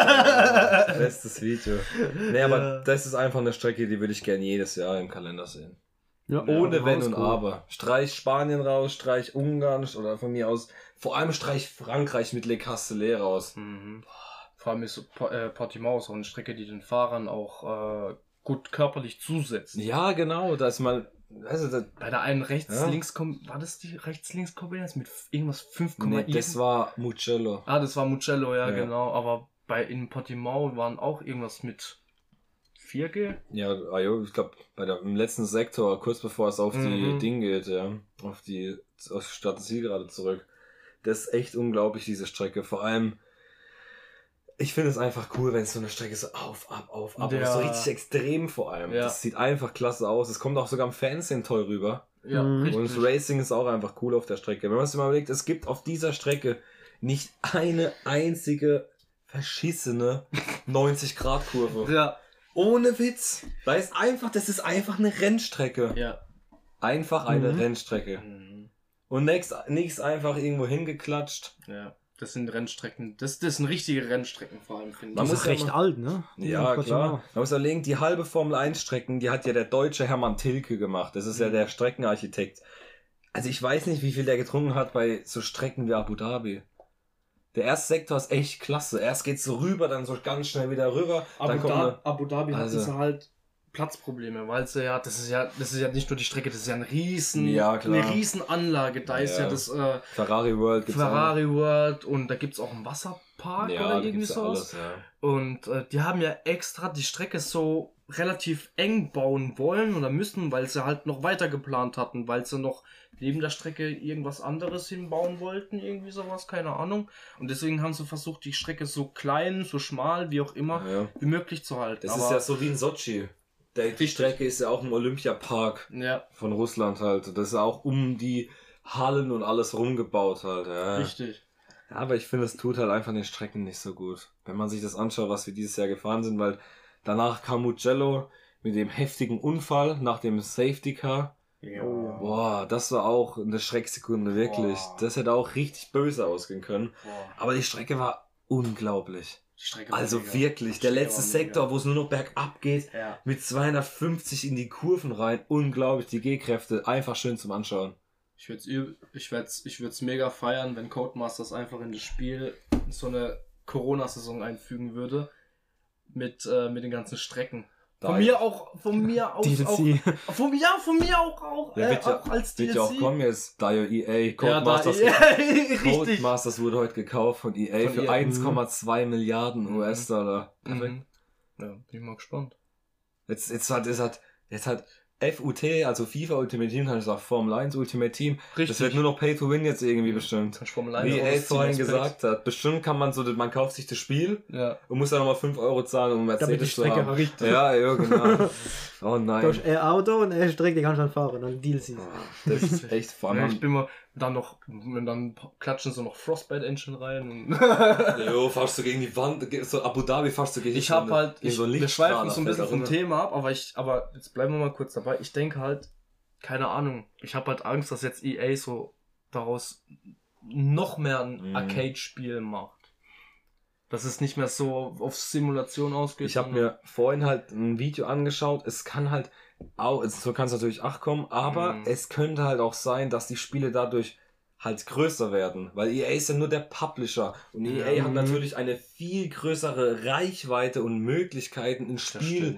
Bestes Video. Nee, aber
Ja.
das ist einfach eine Strecke, die würde ich gerne jedes Jahr im Kalender sehen.
Ja,
Ohne
ja,
Wenn und
cool.
Aber. Streich Spanien raus, streich Ungarn oder von mir aus, vor allem streich Frankreich mit Le Castellet raus.
Mhm. Vor allem ist Po- äh, Portimao so eine Strecke, die den Fahrern auch äh, gut körperlich zusetzt.
Ja, genau, da ist mal, also das,
Bei der einen
Ja.
rechts-links war das die rechts-links-Kombination mit f- irgendwas fünf,
nee,
irgend-
das war Mugello.
Ah, das war Mugello, ja,
Ja.
genau. Aber bei in Portimao waren auch irgendwas mit vier G.
Ja, ah, jo, ich glaube, bei der im letzten Sektor, kurz bevor es auf die
Mhm.
Ding geht, ja, auf die, auf die Strategie gerade zurück. Das ist echt unglaublich, diese Strecke. Vor allem, ich finde es einfach cool, wenn es so eine Strecke so auf, ab, auf, ab,
Ja.
so richtig extrem vor allem.
Ja.
Das sieht einfach klasse aus. Es kommt auch sogar im Fernsehen toll rüber.
Ja,
Mhm.
richtig.
Und das Racing ist auch einfach cool auf der Strecke. Wenn man sich mal überlegt, es gibt auf dieser Strecke nicht eine einzige verschissene neunzig-Grad-Kurve.
Ja,
Ohne Witz. Da ist einfach, das ist einfach eine Rennstrecke.
ja.
Einfach eine
Mhm.
Rennstrecke.
Mhm.
Und nichts nichts einfach irgendwo hingeklatscht.
Ja, das sind Rennstrecken. Das, das sind richtige Rennstrecken vor allem, finde
Man
ich.
Das
muss
ist
ja
recht
mal-
alt, ne?
Ja,
In
klar.
Portimao.
Man muss überlegen, die halbe Formel eins Strecken, die hat ja der deutsche Hermann Tilke gemacht. Das ist ja
Mhm.
der Streckenarchitekt. Also ich weiß nicht, wie viel der getrunken hat bei so Strecken wie Abu Dhabi. Der erste Sektor ist echt klasse. Erst geht's so rüber, dann so ganz schnell wieder rüber. dann
Abu,
kommt
da
eine,
Abu Dhabi
Also-
hat halt Platzprobleme, weil sie ja, das ist ja, das ist ja nicht nur die Strecke, das ist ja ein riesen,
Ja, klar.
eine riesen Anlage. Da ist
Ja.
ja das äh,
Ferrari World gibt's
Ferrari World und da gibt es auch einen Wasserpark
auch. Ja,
oder
da
irgendwie
gibt's ja
sowas.
alles, ja.
Und äh, die haben ja extra die Strecke so relativ eng bauen wollen oder müssen, weil sie halt noch weiter geplant hatten, weil sie noch neben der Strecke irgendwas anderes hinbauen wollten, irgendwie sowas, keine Ahnung. Und deswegen haben sie versucht, die Strecke so klein, so schmal, wie auch immer,
Ja.
wie möglich zu halten.
Das
Aber,
ist ja so wie in Sochi. Der, die Strecke ist ja auch im Olympiapark
ja,
von Russland halt. Das ist auch um die Hallen und alles rumgebaut halt. Ja.
richtig.
Ja, aber ich finde, es tut halt einfach den Strecken nicht so gut. Wenn man sich das anschaut, was wir dieses Jahr gefahren sind, weil danach kam Mugello mit dem heftigen Unfall nach dem Safety Car.
Ja.
Oh ja.
Boah, das war auch eine Schrecksekunde, wirklich.
Boah.
Das hätte auch richtig böse ausgehen können.
Boah,
Aber die Strecke war unglaublich.
die Strecke war
Also
mega.
wirklich,
Die
der
Strecke
letzte
war mega.
Sektor, wo es nur noch bergab geht,
Ja.
mit zweihundertfünfzig in die Kurven rein. Unglaublich, die G-Kräfte. Einfach schön zum Anschauen.
Ich würde es ich würd's, ich würd's mega feiern, wenn Codemasters einfach in das Spiel so eine Corona-Saison einfügen würde. Mit, äh, mit den ganzen Strecken. Von
Da-
mir auch, von mir aus
D L C.
auch. Von, ja, von mir auch, auch,
Ja,
äh,
wird ja,
auch als
wird
D L C.
ja auch kommen jetzt. Da ja E A,
Ja, da,
Codemasters,
ja, richtig.
Codemasters wurde heute gekauft von E A
Von
für
E A.
eins Komma zwei Milliarden
Mhm.
U S-Dollar. Perfekt.
Mhm. Ja, bin ich mal gespannt.
Jetzt, jetzt hat, jetzt hat, jetzt hat F U T, also FIFA Ultimate Team, kann ich sagen, Formel eins Ultimate Team.
Richtig.
Das wird nur noch Pay to Win jetzt irgendwie bestimmt.
Kannst du Formel
Wie
eins
E A
rausziehen
vorhin
aus
gesagt hat, bestimmt kann man so, man kauft sich das Spiel
Packs. Ja.
und muss dann nochmal fünf Euro zahlen, um
Damit die
Mercedes zu
Strecke
haben.
richtig.
Ja, ja, genau. Oh
Du
nein.
hast ein Auto und eine Strecke, die kannst du dann fahren. Dann D L C.
Das ist echt vor
Ja, ich
allem.
bin mal dann noch, und dann klatschen so noch Frostbite Engine rein. Und
Jo, fahrst du gegen die Wand, so Abu Dhabi fahrst du gegen
ich habe halt,
gegen
ich,
so einen
wir schweifen
Lichtstrahler,
so ein
fällt
bisschen
da
vom
runter.
Thema ab, aber ich, aber jetzt bleiben wir mal kurz dabei. Ich denke halt, keine Ahnung, ich habe halt Angst, dass jetzt E A so daraus noch mehr ein
Mhm.
Arcade-Spiel macht. Dass es nicht mehr so auf Simulation ausgeht.
Ich habe mir vorhin halt ein Video angeschaut. Es kann halt auch, so kann es natürlich auch kommen, aber
Mhm.
es könnte halt auch sein, dass die Spiele dadurch halt größer werden, weil E A ist ja nur der Publisher und E A
Ja.
hat natürlich eine viel größere Reichweite und Möglichkeiten, ein Spiel
stimmt.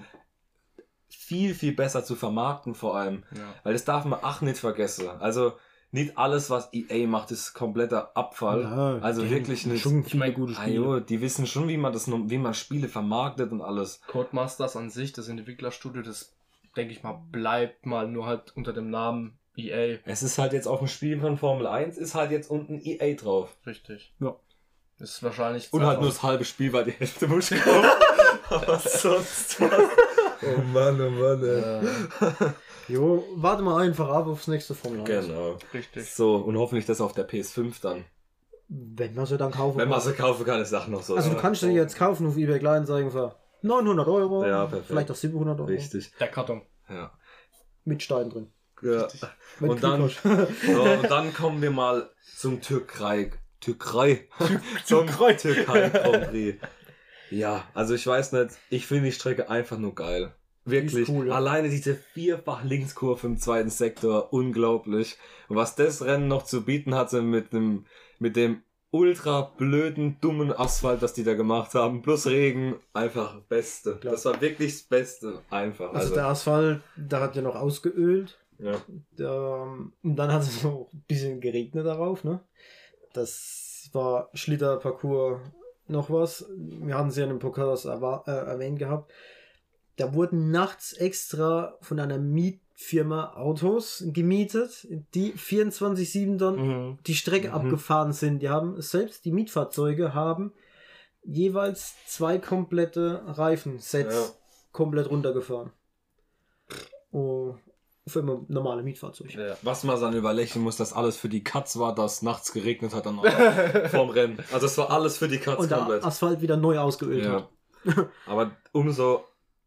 viel, viel besser zu vermarkten vor allem,
Ja.
weil das darf man auch nicht vergessen. Also nicht alles, was E A macht, ist kompletter Abfall.
Ja,
also
die
wirklich
haben
nicht.
schon viele
mein,
gute
Ah,
Spiele.
jo, die wissen schon, wie man das, noch- wie man Spiele vermarktet und alles.
Codemasters an sich, das Entwicklerstudio, das denke ich mal, bleibt mal nur halt unter dem Namen E A.
Es ist halt jetzt auf dem Spiel von Formel eins, ist halt jetzt unten E A drauf.
Richtig.
Ja.
Das ist wahrscheinlich.
Und halt nur das halbe Spiel, weil die Hälfte muss ich kaufen. Aber sonst was. Oh Mann, oh Mann, ey.
äh,
Jo, warte mal einfach ab aufs nächste Formel eins.
Genau.
Richtig.
So, und hoffentlich das auf der P S fünf dann.
Wenn man sie dann kaufen
Wenn man
kann.
sie kaufen kann, ist Sache noch so.
Also du kannst sie jetzt kaufen auf eBay Kleinanzeigen für neunhundert Euro,
Ja, perfekt.
vielleicht auch siebenhundert Euro.
Richtig.
Der Karton.
Ja.
Mit Stein drin.
ja.
Mit
Und dann,
Kühlschrank.
so, und dann kommen wir mal zum Türkei. Türkei. zum Türkei Grand Prix. Ja, also ich weiß nicht, ich finde die Strecke einfach nur geil. Wirklich.
Die ist cool, ja.
Alleine diese vierfach Linkskurve im zweiten Sektor, unglaublich. Und was das Rennen noch zu bieten hatte mit dem, mit dem ultra blöden, dummen Asphalt, das die da gemacht haben, plus Regen, einfach Beste.
Klar.
Das war wirklich das Beste, einfach.
Also der Asphalt, da hat ja noch ausgeölt.
ja.
Da, und dann hat es noch ein bisschen geregnet darauf, ne? Das war Schlitterparcours noch was. Wir hatten es ja in dem Podcast erwa- äh, erwähnt gehabt. Da wurden nachts extra von einer Mietfirma Autos gemietet, die vierundzwanzig sieben dann
Mhm.
die Strecke
Mhm.
abgefahren sind. Die haben selbst die Mietfahrzeuge haben jeweils zwei komplette Reifensets
Ja.
komplett runtergefahren. Oh, für immer normale Mietfahrzeuge.
Ja.
Was man dann überlächeln muss, dass alles für die Katz war, dass nachts geregnet hat dann auch vorm Rennen. Also es war alles für die Katz
Und der
komplett.
Asphalt wieder neu ausgeölt
Ja.
hat.
Aber umso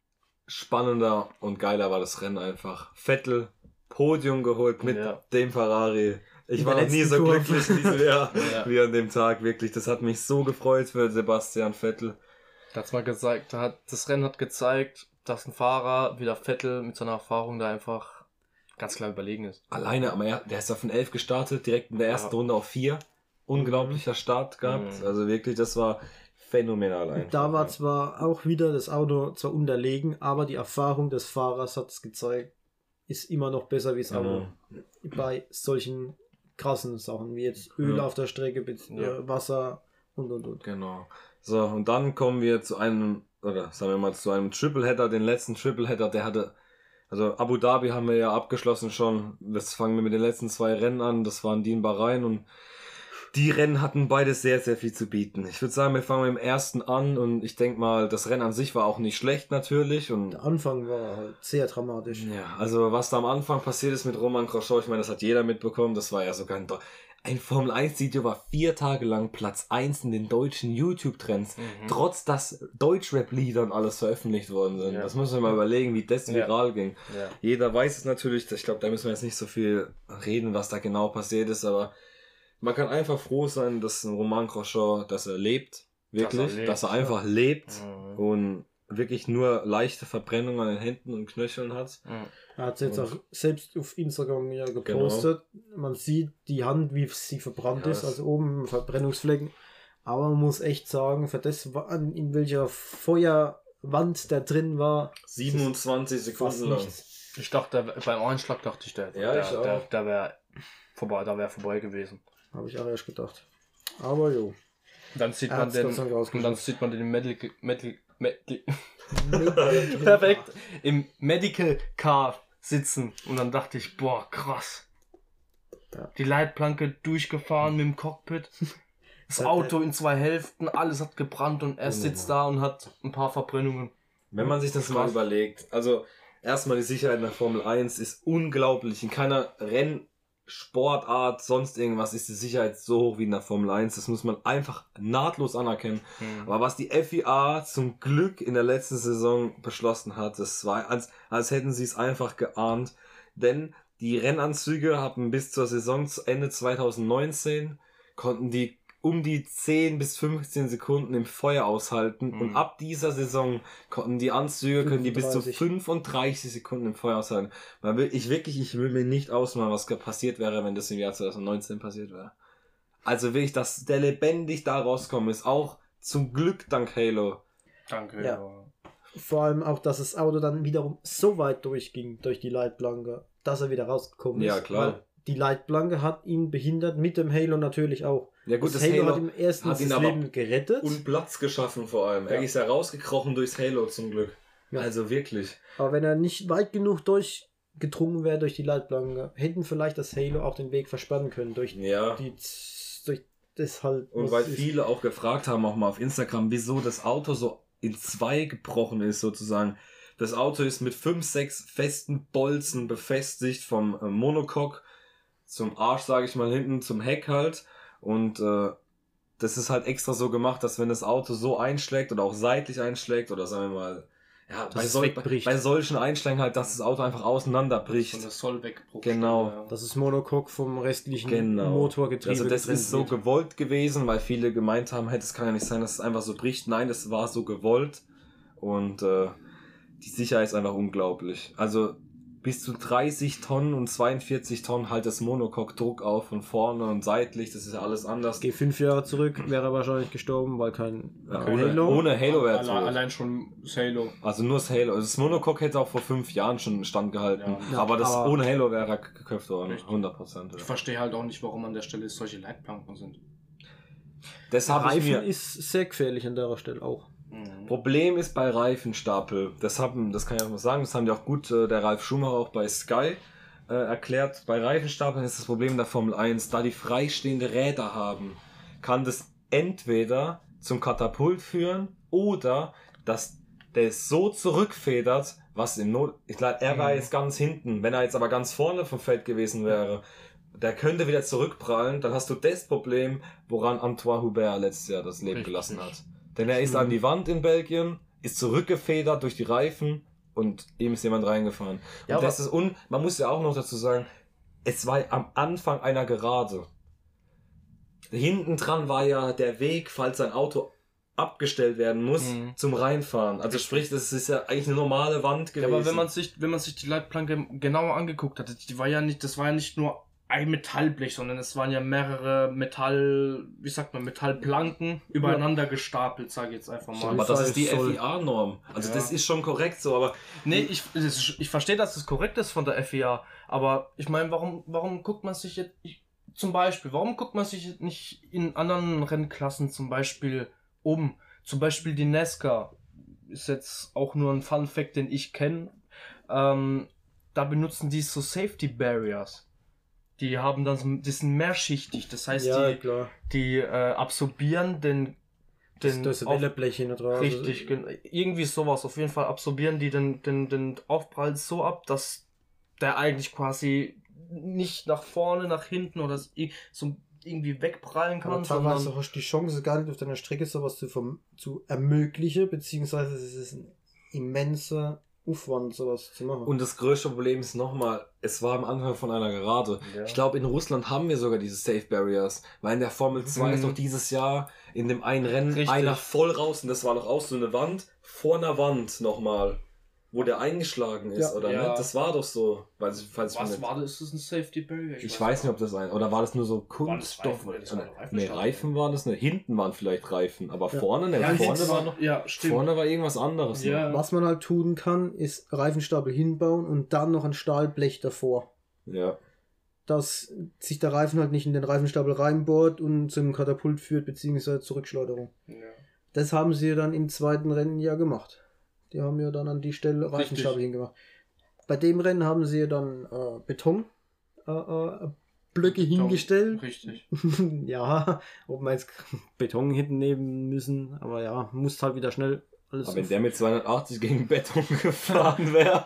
spannender und geiler war das Rennen einfach. Vettel, Podium geholt mit
Ja.
dem Ferrari. Ich
In
war
der
noch nie
letzten
so
Kurve.
glücklich in diesem Jahr
Ja.
wie an dem Tag. Wirklich, das hat mich so gefreut für Sebastian Vettel.
Da hat's mal gesagt, da hat, das Rennen hat gezeigt, dass ein Fahrer wie der Vettel mit seiner Erfahrung da einfach ganz klar überlegen ist.
Alleine, aber er, der ist ja von elf gestartet, direkt in der ersten
Ja.
Runde auf vier. Unglaublicher Start gehabt.
Mhm.
Also wirklich, das war phänomenal einfach.
Da war
ja.
zwar auch wieder das Auto zwar unterlegen, aber die Erfahrung des Fahrers hat es gezeigt, ist immer noch besser wie das Auto.
Genau.
Bei solchen krassen Sachen, wie jetzt Öl
Ja.
auf der Strecke, bis-
Ja.
äh, Wasser und und und.
Genau. So, und dann kommen wir zu einem, oder sagen wir mal zu einem Tripleheader, den letzten Tripleheader, der hatte, also Abu Dhabi haben wir ja abgeschlossen schon, jetzt fangen wir mit den letzten zwei Rennen an, das waren die in Bahrain und die Rennen hatten beide sehr, sehr viel zu bieten. Ich würde sagen, wir fangen mit dem ersten an und ich denke mal, das Rennen an sich war auch nicht schlecht natürlich und
Der Anfang war halt sehr dramatisch.
ja, also was da am Anfang passiert ist mit Romain Grosjean, ich meine, das hat jeder mitbekommen, das war ja sogar ein, Deu- ein Formel eins Video war vier Tage lang Platz eins in den deutschen YouTube-Trends,
Mhm.
trotz dass Deutschrap-Lieder und alles veröffentlicht worden sind.
Ja.
Das muss man mal überlegen, wie das
Ja.
viral ging.
Ja.
Jeder weiß es natürlich, ich glaube, da müssen wir jetzt nicht so viel reden, was da genau passiert ist, aber man kann einfach froh sein, dass ein Romain Grosjean, dass er lebt, wirklich, dass er,
lebt,
einfach lebt
Mhm.
und wirklich nur leichte Verbrennungen an den Händen und Knöcheln hat.
Mhm.
Er hat es jetzt
Und-
auch selbst auf Instagram ja gepostet. Man sieht die Hand, wie sie verbrannt
Ja,
ist,
das-
also oben Verbrennungsflecken. Aber man muss echt sagen, für das, wa- in welcher Feuerwand der drin war,
siebenundzwanzig
fast
Sekunden lang.
nichts.
Ich dachte, der, beim Einschlag dachte ich, der,
Ja,
der,
ich auch.
der, der wäre vorbei, da wäre vorbei gewesen.
Habe ich auch erst gedacht. Aber jo.
Dann sieht
Er
man
hat's
den,
Gott sei Dank
und
rausgeschafft.
dann sieht man den im Medical, Medical, Medical perfekt, im Medical Car sitzen und dann dachte ich, boah, krass.
Ja.
Die Leitplanke durchgefahren mit dem Cockpit. Das
Hat
Auto in zwei Hälften, alles hat gebrannt und er sitzt da und hat ein paar Verbrennungen.
Wenn man sich das mal
Krass.
überlegt, also erstmal die Sicherheit in der Formel eins ist unglaublich. In keiner Rennsportart, sonst irgendwas ist die Sicherheit so hoch wie in der Formel eins. Das muss man einfach nahtlos anerkennen. Aber was die F I A zum Glück in der letzten Saison beschlossen hat, das war, als, als hätten sie es einfach geahnt. Denn die Rennanzüge haben bis zur Saison Ende zwanzig neunzehn konnten die um die zehn bis fünfzehn Sekunden im Feuer aushalten. Mhm. Und ab dieser Saison konnten die Anzüge können die bis zu fünfunddreißig Sekunden im Feuer aushalten. Man will, ich wirklich, ich will mir nicht ausmalen, was passiert wäre, wenn das im Jahr zwanzig neunzehn passiert wäre. Also wirklich, dass der lebendig da rauskommen ist. Auch zum Glück dank Halo.
Danke.
Ja. Vor allem auch, dass das Auto dann wiederum so weit durchging durch die Leitplanke, dass er wieder rausgekommen ist.
Ja, klar.
Weil die Leitplanke hat ihn behindert, mit dem Halo natürlich auch.
Ja gut,
das,
das
Halo,
Halo
hat ihm erstens
hat ihn
das
aber
Leben gerettet.
Und Platz geschaffen vor allem. Ja. Er ist ja rausgekrochen durchs Halo zum Glück. Ja. Also wirklich.
Aber wenn er nicht weit genug durchgedrungen wäre durch die Leitplanke, hätten vielleicht das Halo auch den Weg versperren können. Durch
ja.
die... Durch das halt...
Und weil viele auch gefragt haben, auch mal auf Instagram, wieso das Auto so in zwei gebrochen ist sozusagen. Das Auto ist mit fünf, sechs festen Bolzen befestigt vom äh, Monocoque zum Arsch, sage ich mal, hinten zum Heck halt. Und äh, das ist halt extra so gemacht, dass wenn das Auto so einschlägt oder auch seitlich einschlägt oder sagen wir mal, ja, bei, sol bei, bei solchen Einschlägen halt, dass das Auto einfach auseinanderbricht.
Von der Sollwegbruch.
Genau.
Ja.
Das ist Monocoque vom restlichen
genau.
Motorgetriebe.
Also das ist so gewollt gewesen, weil viele gemeint haben, hey, das kann ja nicht sein, dass es einfach so bricht. Nein, das war so gewollt. Und äh, die Sicherheit ist einfach unglaublich. Also bis zu dreißig Tonnen und zweiundvierzig Tonnen halt das Monocoque Druck auf von vorne und seitlich, das ist ja alles anders.
Geh fünf Jahre zurück, wäre er wahrscheinlich gestorben, weil kein,
ja,
kein
ohne,
Halo.
Ohne Halo wäre er
allein, allein schon das Halo.
Also nur das Halo. Also das Monocoque hätte auch vor fünf Jahren schon standgehalten. Ja. Aber das aber ohne Halo wäre er geköpft worden. hundert Prozent. Ja.
Ich verstehe halt auch nicht, warum an der Stelle solche Leitplanken sind.
Das habe ich mir
ist sehr gefährlich an der Stelle auch.
Mhm. Problem ist bei Reifenstapel, das haben, das kann ich auch mal sagen, das haben die auch gut, äh, der Ralf Schumacher auch bei Sky äh, erklärt. Bei Reifenstapeln ist das Problem der Formel eins, da die freistehende Räder haben, kann das entweder zum Katapult führen oder dass der so zurückfedert, was im Not, ich glaube, er war jetzt ganz hinten, wenn er jetzt aber ganz vorne vom Feld gewesen wäre, der könnte wieder zurückprallen, dann hast du das Problem, woran Antoine Hubert letztes Jahr das Leben Richtig. gelassen hat. Denn er ist an die Wand in Belgien, ist zurückgefedert durch die Reifen und ihm ist jemand reingefahren. Ja, und, das ist un man muss ja auch noch dazu sagen, es war am Anfang einer Gerade. Hinten dran war ja der Weg, falls sein Auto abgestellt werden muss, mhm. zum Reinfahren. Also sprich, das ist ja eigentlich eine normale Wand gewesen.
Ja, aber wenn man sich, wenn man sich die Leitplanke genauer angeguckt hat, die war ja nicht, das war ja nicht nur ein Metallblech, sondern es waren ja mehrere Metall, wie sagt man, Metallplanken übereinander gestapelt, sage ich jetzt einfach mal.
Aber das ist die F I A-Norm. Also ja. das ist schon korrekt so, aber...
Nee, ich, ich verstehe, dass das korrekt ist von der F I A, aber ich meine, warum, warum guckt man sich jetzt, ich, zum Beispiel, warum guckt man sich nicht in anderen Rennklassen zum Beispiel um? Zum Beispiel die NASCAR ist jetzt auch nur ein Fun-Fact, den ich kenne. Ähm, da benutzen die so Safety Barriers. Die haben dann, die sind mehrschichtig, das heißt,
ja,
die,
klar.
die äh, absorbieren den, den
das, das Wellblech hin drauf.
Richtig, also, irgendwie sowas. Auf jeden Fall absorbieren die den, den, den Aufprall so ab, dass der eigentlich quasi nicht nach vorne, nach hinten oder so irgendwie wegprallen kann.
Aber teilweise hast du die Chance gar nicht auf deiner Strecke sowas zu, vom, zu ermöglichen, beziehungsweise es ist ein immenser Aufwand, sowas zu machen.
Und das größte Problem ist nochmal, es war am Anfang von einer Gerade. Ja. Ich glaube, in Russland haben wir sogar diese Safe Barriers, weil in der Formel zwei mhm. ist doch dieses Jahr in dem einen Rennen Richtig. einer voll raus und das war doch auch so eine Wand, vor einer Wand nochmal, wo der eingeschlagen ist, ja. oder ja. nicht? Das war doch so. Weil, falls
Was war das? Ist das ein Safety Barrier?
Ich, ich weiß, weiß nicht, ob das ein, oder war das nur so Kunststoff? War das Reifen? Das nee, Reifen waren das nicht. Hinten waren vielleicht Reifen, aber ja. vorne, ne,
ja,
vorne war
noch, ja, stimmt.
Vorne war irgendwas anderes.
Ja.
Ne?
Was man halt tun kann, ist Reifenstapel hinbauen und dann noch ein Stahlblech davor.
Ja.
Dass sich der Reifen halt nicht in den Reifenstapel reinbohrt und zum Katapult führt, beziehungsweise zur Rückschleuderung. Ja. Das haben sie dann im zweiten Rennen ja gemacht. Die haben ja dann an die Stelle Reifenstapel hingemacht. Bei dem Rennen haben sie ja dann äh, Beton äh, äh, Blöcke Beton. hingestellt.
Richtig.
Ja, ob wir jetzt Beton hinten nehmen müssen, aber ja, muss halt wieder schnell alles.
Aber wenn der mit zweihundertachtzig gegen Beton gefahren wäre,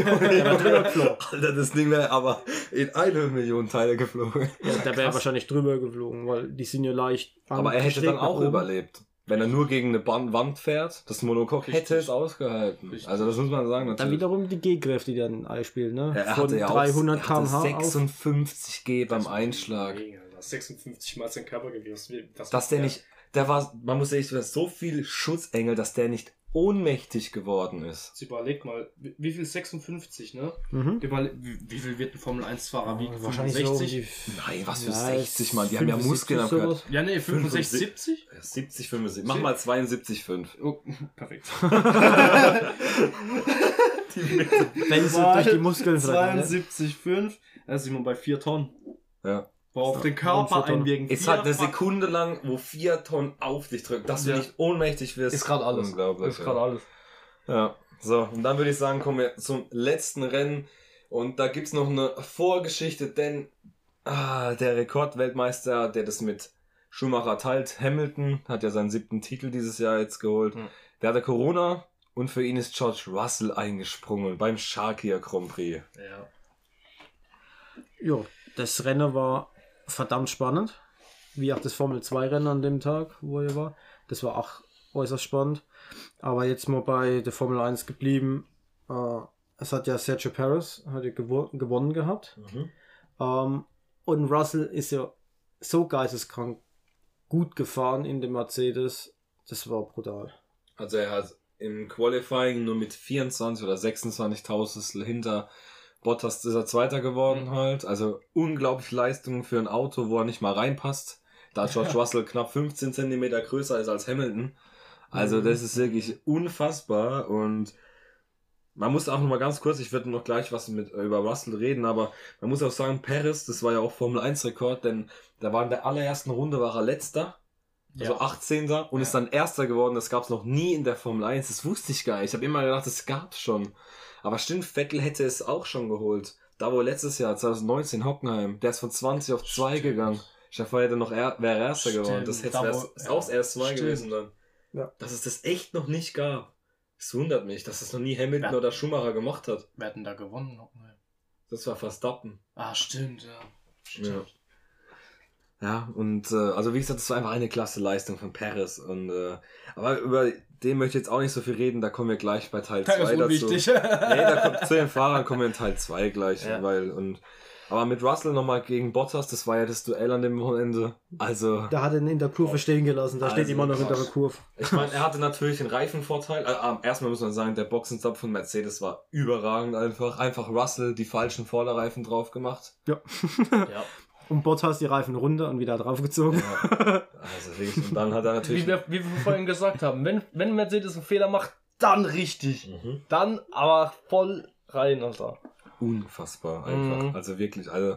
Alter, das Ding wäre aber in eine Million Teile geflogen.
Ja, der wäre wahrscheinlich drüber geflogen, weil die sind ja leicht.
Aber er hätte dann auch überlebt. Wenn er nur gegen eine Wand fährt, das Monocoque hätte es ausgehalten. Richtig. Also das muss man sagen. Natürlich.
Dann wiederum die G-Kräfte, die dann einspielen, ne?
Ja, er
Von
hatte ja
dreihundert
Kilometer pro Stunde
sechsundfünfzig
G beim Einschlag.
sechsundfünfzig Mal sein Körpergewicht. Das
Dass der nicht, der war, man muss echt sagen, so viel Schutzengel, dass der nicht ohnmächtig geworden ist.
Jetzt überleg mal, wie wie viel sechsundfünfzig, ne?
Mhm.
Überle wie, wie viel wird ein Formel eins Fahrer wiegen?
Wahrscheinlich so um
fünfundsechzig?
die
Nein, was für
Ja,
sechzig, Mann. Die haben ja
fünfundsiebzig
Muskeln am Körper.
sowas.
Ja, nee, fünfundsechzig, siebzig?
Ja, siebzig, fünfundsiebzig. Mach mal zweiundsiebzig Komma fünf.
Oh, perfekt.
Wenn sie durch die Muskeln verlangen, ne?
zweiundsiebzig Komma fünf, da sind wir bei vier Tonnen.
Ja.
Boah, auf den Körper
vier Tonnen.
einwirken.
Es hat eine Sekunde lang, wo vier Tonnen auf dich drücken, dass du
Ja.
nicht ohnmächtig wirst.
Ist gerade alles.
Unglaublich.
Ist gerade
ja.
alles.
Ja, so, und dann würde ich sagen, kommen wir zum letzten Rennen. Und da gibt's noch eine Vorgeschichte, denn ah, der Rekordweltmeister, der das mit Schumacher teilt, Hamilton, hat ja seinen siebten Titel dieses Jahr jetzt geholt.
Mhm.
Der hatte Corona und für ihn ist George Russell eingesprungen beim Sharkia Grand Prix.
Ja.
Ja, das Rennen war verdammt spannend. Wie auch das Formel zwei Rennen an dem Tag, wo er war. Das war auch äußerst spannend. Aber jetzt mal bei der Formel eins geblieben. Äh, es hat ja Sergio Perez hat ja gewo- gewonnen gehabt.
Mhm.
Ähm, und Russell ist ja so geisteskrank gut gefahren in dem Mercedes. Das war brutal.
Also er hat im Qualifying nur mit vierundzwanzig oder sechsundzwanzig Tausendstel hinter Bottas ist er Zweiter geworden halt. Also unglaublich Leistung für ein Auto, wo er nicht mal reinpasst. Da George Russell knapp fünfzehn Zentimeter größer ist als Hamilton. Also das ist wirklich unfassbar und man muss auch noch mal ganz kurz, ich werde noch gleich was mit über Russell reden, aber man muss auch sagen, Perez, das war ja auch Formel eins Rekord, denn da war in der allerersten Runde war er Letzter, also
Ja.
achtzehnter und
Ja.
ist dann Erster geworden. Das gab es noch nie in der Formel eins, das wusste ich gar nicht. Ich habe immer gedacht, das gab's schon. Aber stimmt, Vettel hätte es auch schon geholt. Da wo letztes Jahr, zwanzig neunzehn, Hockenheim, der ist von zwanzig auf zwei gegangen. Ich dachte, hätte noch er, wäre Erster
Stimmt.
geworden. Das hätte
Da wo-
wär's- ist auch das erste Mal
Stimmt.
gewesen dann.
Ja.
Dass es das echt noch nicht gab. Es wundert mich, dass das noch nie Hamilton
Ja.
oder Schumacher gemacht hat.
Wer hat denn da gewonnen? Hockenheim?
Das war Verstappen.
Ah, stimmt, ja. Stimmt.
Ja, und äh, also wie gesagt, das war einfach eine klasse Leistung von Perez. Und, äh, aber über den möchte ich jetzt auch nicht so viel reden, da kommen wir gleich bei Teil zwei dazu.
Unwichtig.
Nee, da kommt, zu den Fahrern kommen wir in Teil zwei gleich.
Ja.
Weil, und, aber mit Russell nochmal gegen Bottas, das war ja das Duell an dem Wochenende. Also,
Da hat er ihn in der Kurve stehen gelassen. Da
Also
steht immer noch in der
krass.
Kurve.
ich meine, er hatte natürlich einen Reifenvorteil. Äh, äh, erstmal muss man sagen, der Boxenstopp von Mercedes war überragend einfach. Einfach Russell die falschen Vorderreifen drauf gemacht.
Ja.
Ja.
Und Bottas die Reifen runter und wieder draufgezogen.
Ja, also wirklich. Und dann hat er natürlich...
Wie wir, wie wir vorhin gesagt haben, wenn, wenn Mercedes einen Fehler macht, dann richtig.
Mhm.
Dann aber voll rein, Alter.
Unfassbar einfach.
Mhm.
Also wirklich, also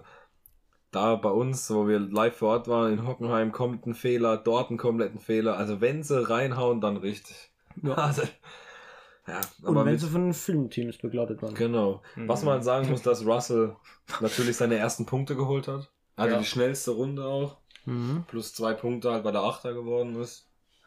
da bei uns, wo wir live vor Ort waren, in Hockenheim kommt ein Fehler, dort einen kompletten Fehler. Also wenn sie reinhauen, dann richtig.
Ja.
Also, ja,
Und
aber
wenn
mit,
sie von den Filmteams begleitet waren.
genau.
Mhm.
Was man sagen muss, dass Russell natürlich seine ersten Punkte geholt hat. Also
Ja.
die schnellste Runde auch.
Mhm.
Plus zwei Punkte halt bei der Achter geworden ist.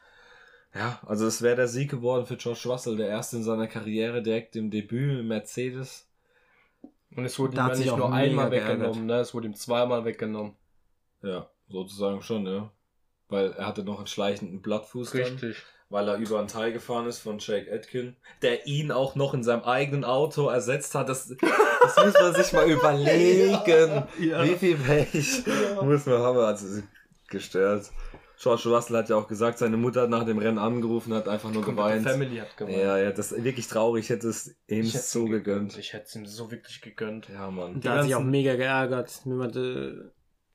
Ja, also es wäre der Sieg geworden für George Russell, der erste in seiner Karriere direkt im Debüt im Mercedes.
Und es wurde
Da
ihm
hat
ja
sich
nicht
auch
nur
mega
einmal
geärgert.
weggenommen, ne? Es wurde ihm zweimal weggenommen.
Ja, sozusagen schon, ja. Weil er hatte noch einen schleichenden Blattfuß dann, weil er über einen Teil gefahren ist von Jake Atkin, der ihn auch noch in seinem eigenen Auto ersetzt hat. Das, das muss man sich mal überlegen.
Ja.
Wie viel Pech muss man haben. Also gestört. George Russell hat ja auch gesagt, seine Mutter hat nach dem Rennen angerufen, hat einfach nur
Die
geweint.
Family hat gewonnen.
Ja, ja, das ist wirklich traurig. Ich hätte es ihm
Ich hätt's
so
ihm
gegönnt.
Ich hätte es ihm so wirklich gegönnt.
Ja, Mann.
Der hat sich auch
ganzen-
mega geärgert, wenn man de,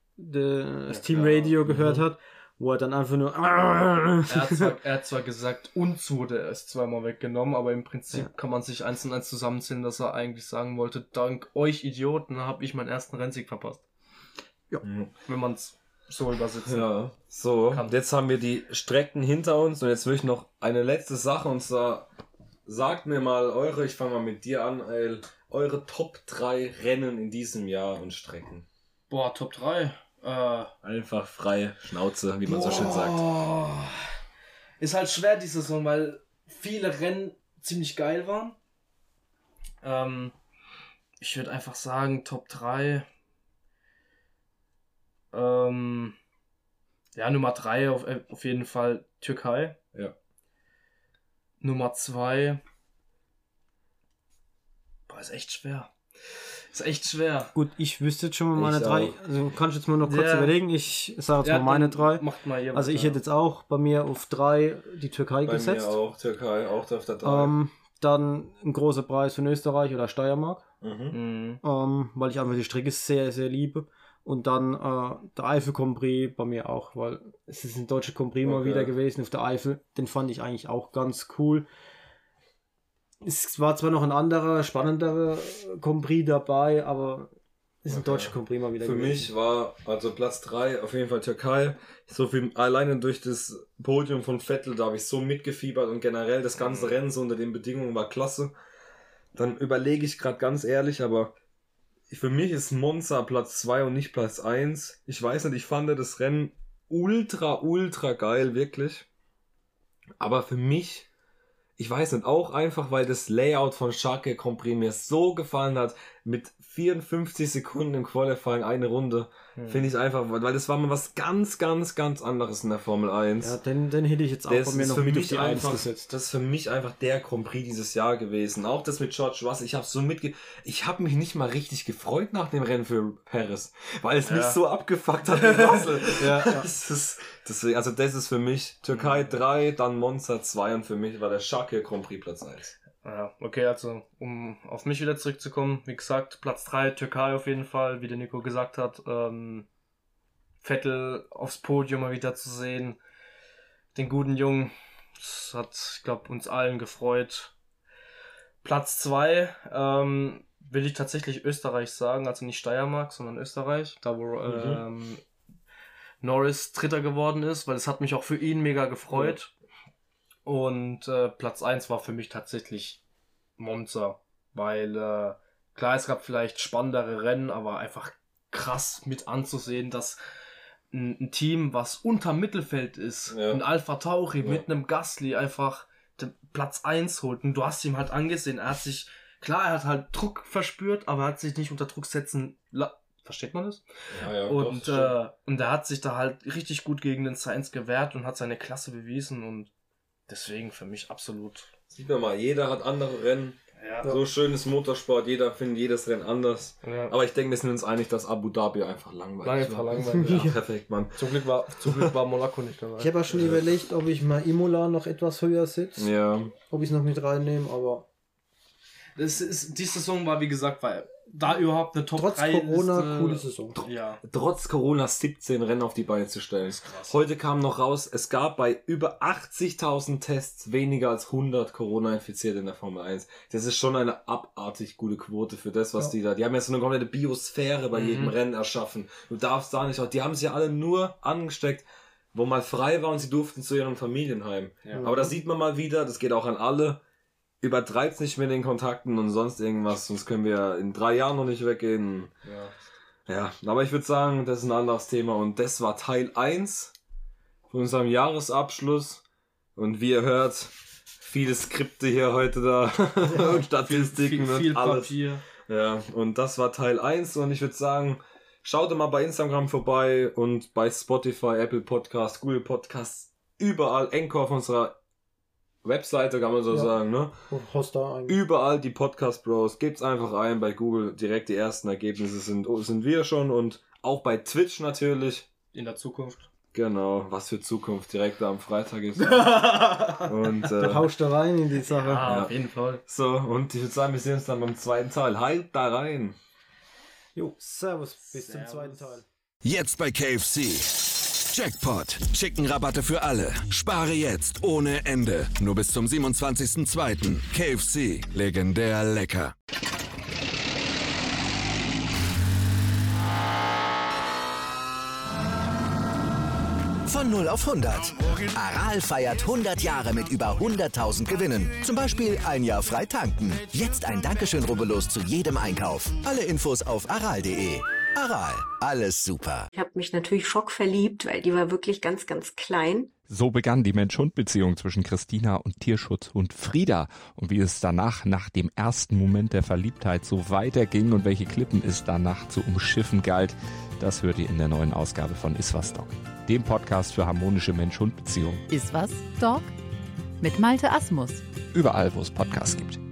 de, das
Ja,
Teamradio
klar.
gehört
Mhm.
hat, wo er dann einfach nur
Er hat, zwar, er hat zwar gesagt, uns wurde es zweimal weggenommen, aber im Prinzip
Ja.
kann man sich eins und eins zusammenzählen, dass er eigentlich sagen wollte, dank euch Idioten habe ich meinen ersten Rennsieg verpasst.
Mhm.
Wenn man es so übersetzt.
Ja, so,
Kann.
jetzt haben wir die Strecken hinter uns und jetzt will ich noch eine letzte Sache und zwar sagt mir mal eure, ich fange mal mit dir an, El, eure Top drei Rennen in diesem Jahr und Strecken.
Boah, Top drei. Äh,
Einfach frei Schnauze, wie man so schön sagt.
Boah. Ist halt schwer die Saison, weil viele Rennen ziemlich geil waren. Ähm, ich würde einfach sagen, Top drei. Ähm, ja, Nummer drei auf, auf jeden Fall Türkei.
Ja.
Nummer zwei. Boah, ist echt schwer. Ist echt schwer.
Gut, ich wüsste jetzt schon mal meine
Ich
drei.
auch.
Also kannst du jetzt mal noch kurz
Ja.
überlegen. Ich sage jetzt
Ja,
mal meine
dann
drei.
Macht mal ihr
Also ich
weiter.
hätte jetzt auch bei mir auf drei die Türkei
Bei
gesetzt.
mir auch, Türkei, auch auf der drei.
Ähm, dann ein großer Preis von Österreich oder Steiermark,
Mhm.
Mhm.
ähm, weil ich einfach die Strecke sehr, sehr liebe. Und dann äh, der Eifel Grand Prix bei mir auch, weil es ist ein deutscher Grand Prix mal
Okay.
wieder gewesen auf der Eifel. Den fand ich eigentlich auch ganz cool. Es war zwar noch ein anderer, spannenderer Grand Prix dabei, aber es ist ein
Okay.
deutscher Grand Prix mal wieder
Für
gewesen.
mich war also Platz drei auf jeden Fall Türkei. So viel alleine durch das Podium von Vettel, da habe ich so mitgefiebert und generell das ganze Rennen so unter den Bedingungen war klasse. Dann überlege ich gerade ganz ehrlich, aber für mich ist Monza Platz zwei und nicht Platz eins. Ich weiß nicht, ich fand das Rennen ultra, ultra geil, wirklich. Aber für mich, ich weiß nicht, auch einfach, weil das Layout von Schalke Grand Prix mir so gefallen hat, mit vierundfünfzig Sekunden im Qualifying eine Runde,
Hm.
finde ich einfach, weil das war mal was ganz, ganz, ganz anderes in der Formel eins.
Ja, den, den hätte ich jetzt auch
Das
bei mir
ist
noch
für
mit auf
mich
die eins
einfach,
gesetzt.
das ist für mich einfach der Grand Prix dieses Jahr gewesen. Auch das mit George Russell. Ich habe so mitge, ich habe mich nicht mal richtig gefreut nach dem Rennen für Perez, weil es mich
Ja.
so abgefuckt hat mit Russell.
Ja, ja.
Das ist, deswegen, also das ist für mich Türkei drei, dann Monza zwei und für mich war der Schalke Grand Prix Platz eins.
Ja, okay, also um auf mich wieder zurückzukommen, wie gesagt, Platz drei, Türkei auf jeden Fall, wie der Nico gesagt hat, ähm, Vettel aufs Podium mal wieder zu sehen, den guten Jungen, das hat, ich glaube, uns allen gefreut. Platz zwei, ähm, will ich tatsächlich Österreich sagen, also nicht Steiermark, sondern Österreich, da wo ähm, Norris Dritter geworden ist, weil es hat mich auch für ihn mega gefreut. Und äh, Platz eins war für mich tatsächlich Monza, weil äh, klar, es gab vielleicht spannendere Rennen, aber einfach krass mit anzusehen, dass ein, ein Team, was unter Mittelfeld ist,
Ja.
ein Alpha Tauri
Ja.
mit einem Gasly einfach den Platz eins holt. Und du hast ihm halt angesehen, er hat sich, klar, er hat halt Druck verspürt, aber er hat sich nicht unter Druck setzen la- Versteht man das?
Ja, ja,
Und,
doch,
äh, und er hat sich da halt richtig gut gegen den Sainz gewehrt und hat seine Klasse bewiesen und deswegen für mich absolut.
sieht man mal, jeder hat andere Rennen.
Ja.
So schönes Motorsport, jeder findet jedes Rennen anders.
Ja.
Aber ich denke, wir sind uns einig, dass Abu Dhabi einfach langweilig
Einfach
war.
langweilig.
Ja, perfekt, Mann.
Zum Glück war, zum Glück war Monaco nicht dabei.
Ich habe auch schon überlegt, ob ich mal Imola noch etwas höher sitze.
Ja.
Ob ich es noch mit reinnehme, aber
Das ist, die Saison war, wie gesagt, weil da überhaupt eine Top
trotz
drei
Corona,
Liste,
coole Saison.
Ja.
Trotz Corona siebzehn Rennen auf die Beine zu stellen.
krass.
Heute kam noch raus, es gab bei über achtzigtausend Tests weniger als hundert Corona-Infizierte in der Formel eins. Das ist schon eine abartig gute Quote für das, was
Ja.
die da... Die haben ja so eine komplette Biosphäre bei
Mhm.
jedem Rennen erschaffen. Du darfst da nicht... Die haben sich ja alle nur angesteckt, wo mal frei war und sie durften zu ihren Familienheim.
Ja.
Aber da sieht man mal wieder, das geht auch an alle, übertreibt's nicht mit den Kontakten und sonst irgendwas, sonst können wir in drei Jahren noch nicht weggehen.
Ja.
Ja, aber ich würde sagen, das ist ein anderes Thema und das war Teil eins von unserem Jahresabschluss und wie ihr hört, viele Skripte hier heute da und Statistiken
viel, viel
und alles.
Papier.
Ja, und das war Teil eins und ich würde sagen, schaut mal bei Instagram vorbei und bei Spotify, Apple Podcasts, Google Podcasts, überall, Anchor auf unserer Webseite, kann man so
Ja.
sagen, ne?
Hast da eigentlich.
Überall die Podcast Bros, gebt's einfach ein bei Google, direkt die ersten Ergebnisse sind, sind wir schon und auch bei Twitch natürlich.
In der Zukunft.
Genau, was für Zukunft direkt am Freitag ist. und
Du
äh,
haust da rein in die Sache.
Ja,
Ja.
auf jeden Fall.
so, und ich würde sagen, wir sehen uns dann beim zweiten Teil. Halt da rein!
Jo, servus, bis
Servus.
zum zweiten Teil.
Jetzt bei K F C. Jackpot. Chicken-Rabatte für alle. Spare jetzt ohne Ende. Nur bis zum siebenundzwanzigsten zweiten K F C. Legendär lecker.
Von null auf hundert. Aral feiert hundert Jahre mit über hunderttausend Gewinnen. Zum Beispiel ein Jahr frei tanken. Jetzt ein Dankeschön, rubbellos zu jedem Einkauf. Alle Infos auf aral punkt de. Aral, alles super.
Ich habe mich natürlich schockverliebt, weil die war wirklich ganz, ganz klein.
So begann die Mensch-Hund-Beziehung zwischen Christina und Tierschutzhund Frieda. Und wie es danach, nach dem ersten Moment der Verliebtheit, so weiterging und welche Klippen es danach zu umschiffen galt, das hört ihr in der neuen Ausgabe von Iswas Dog, dem Podcast für harmonische Mensch-Hund-Beziehungen.
Iswas Dog mit Malte Asmus.
Überall, wo es Podcasts gibt.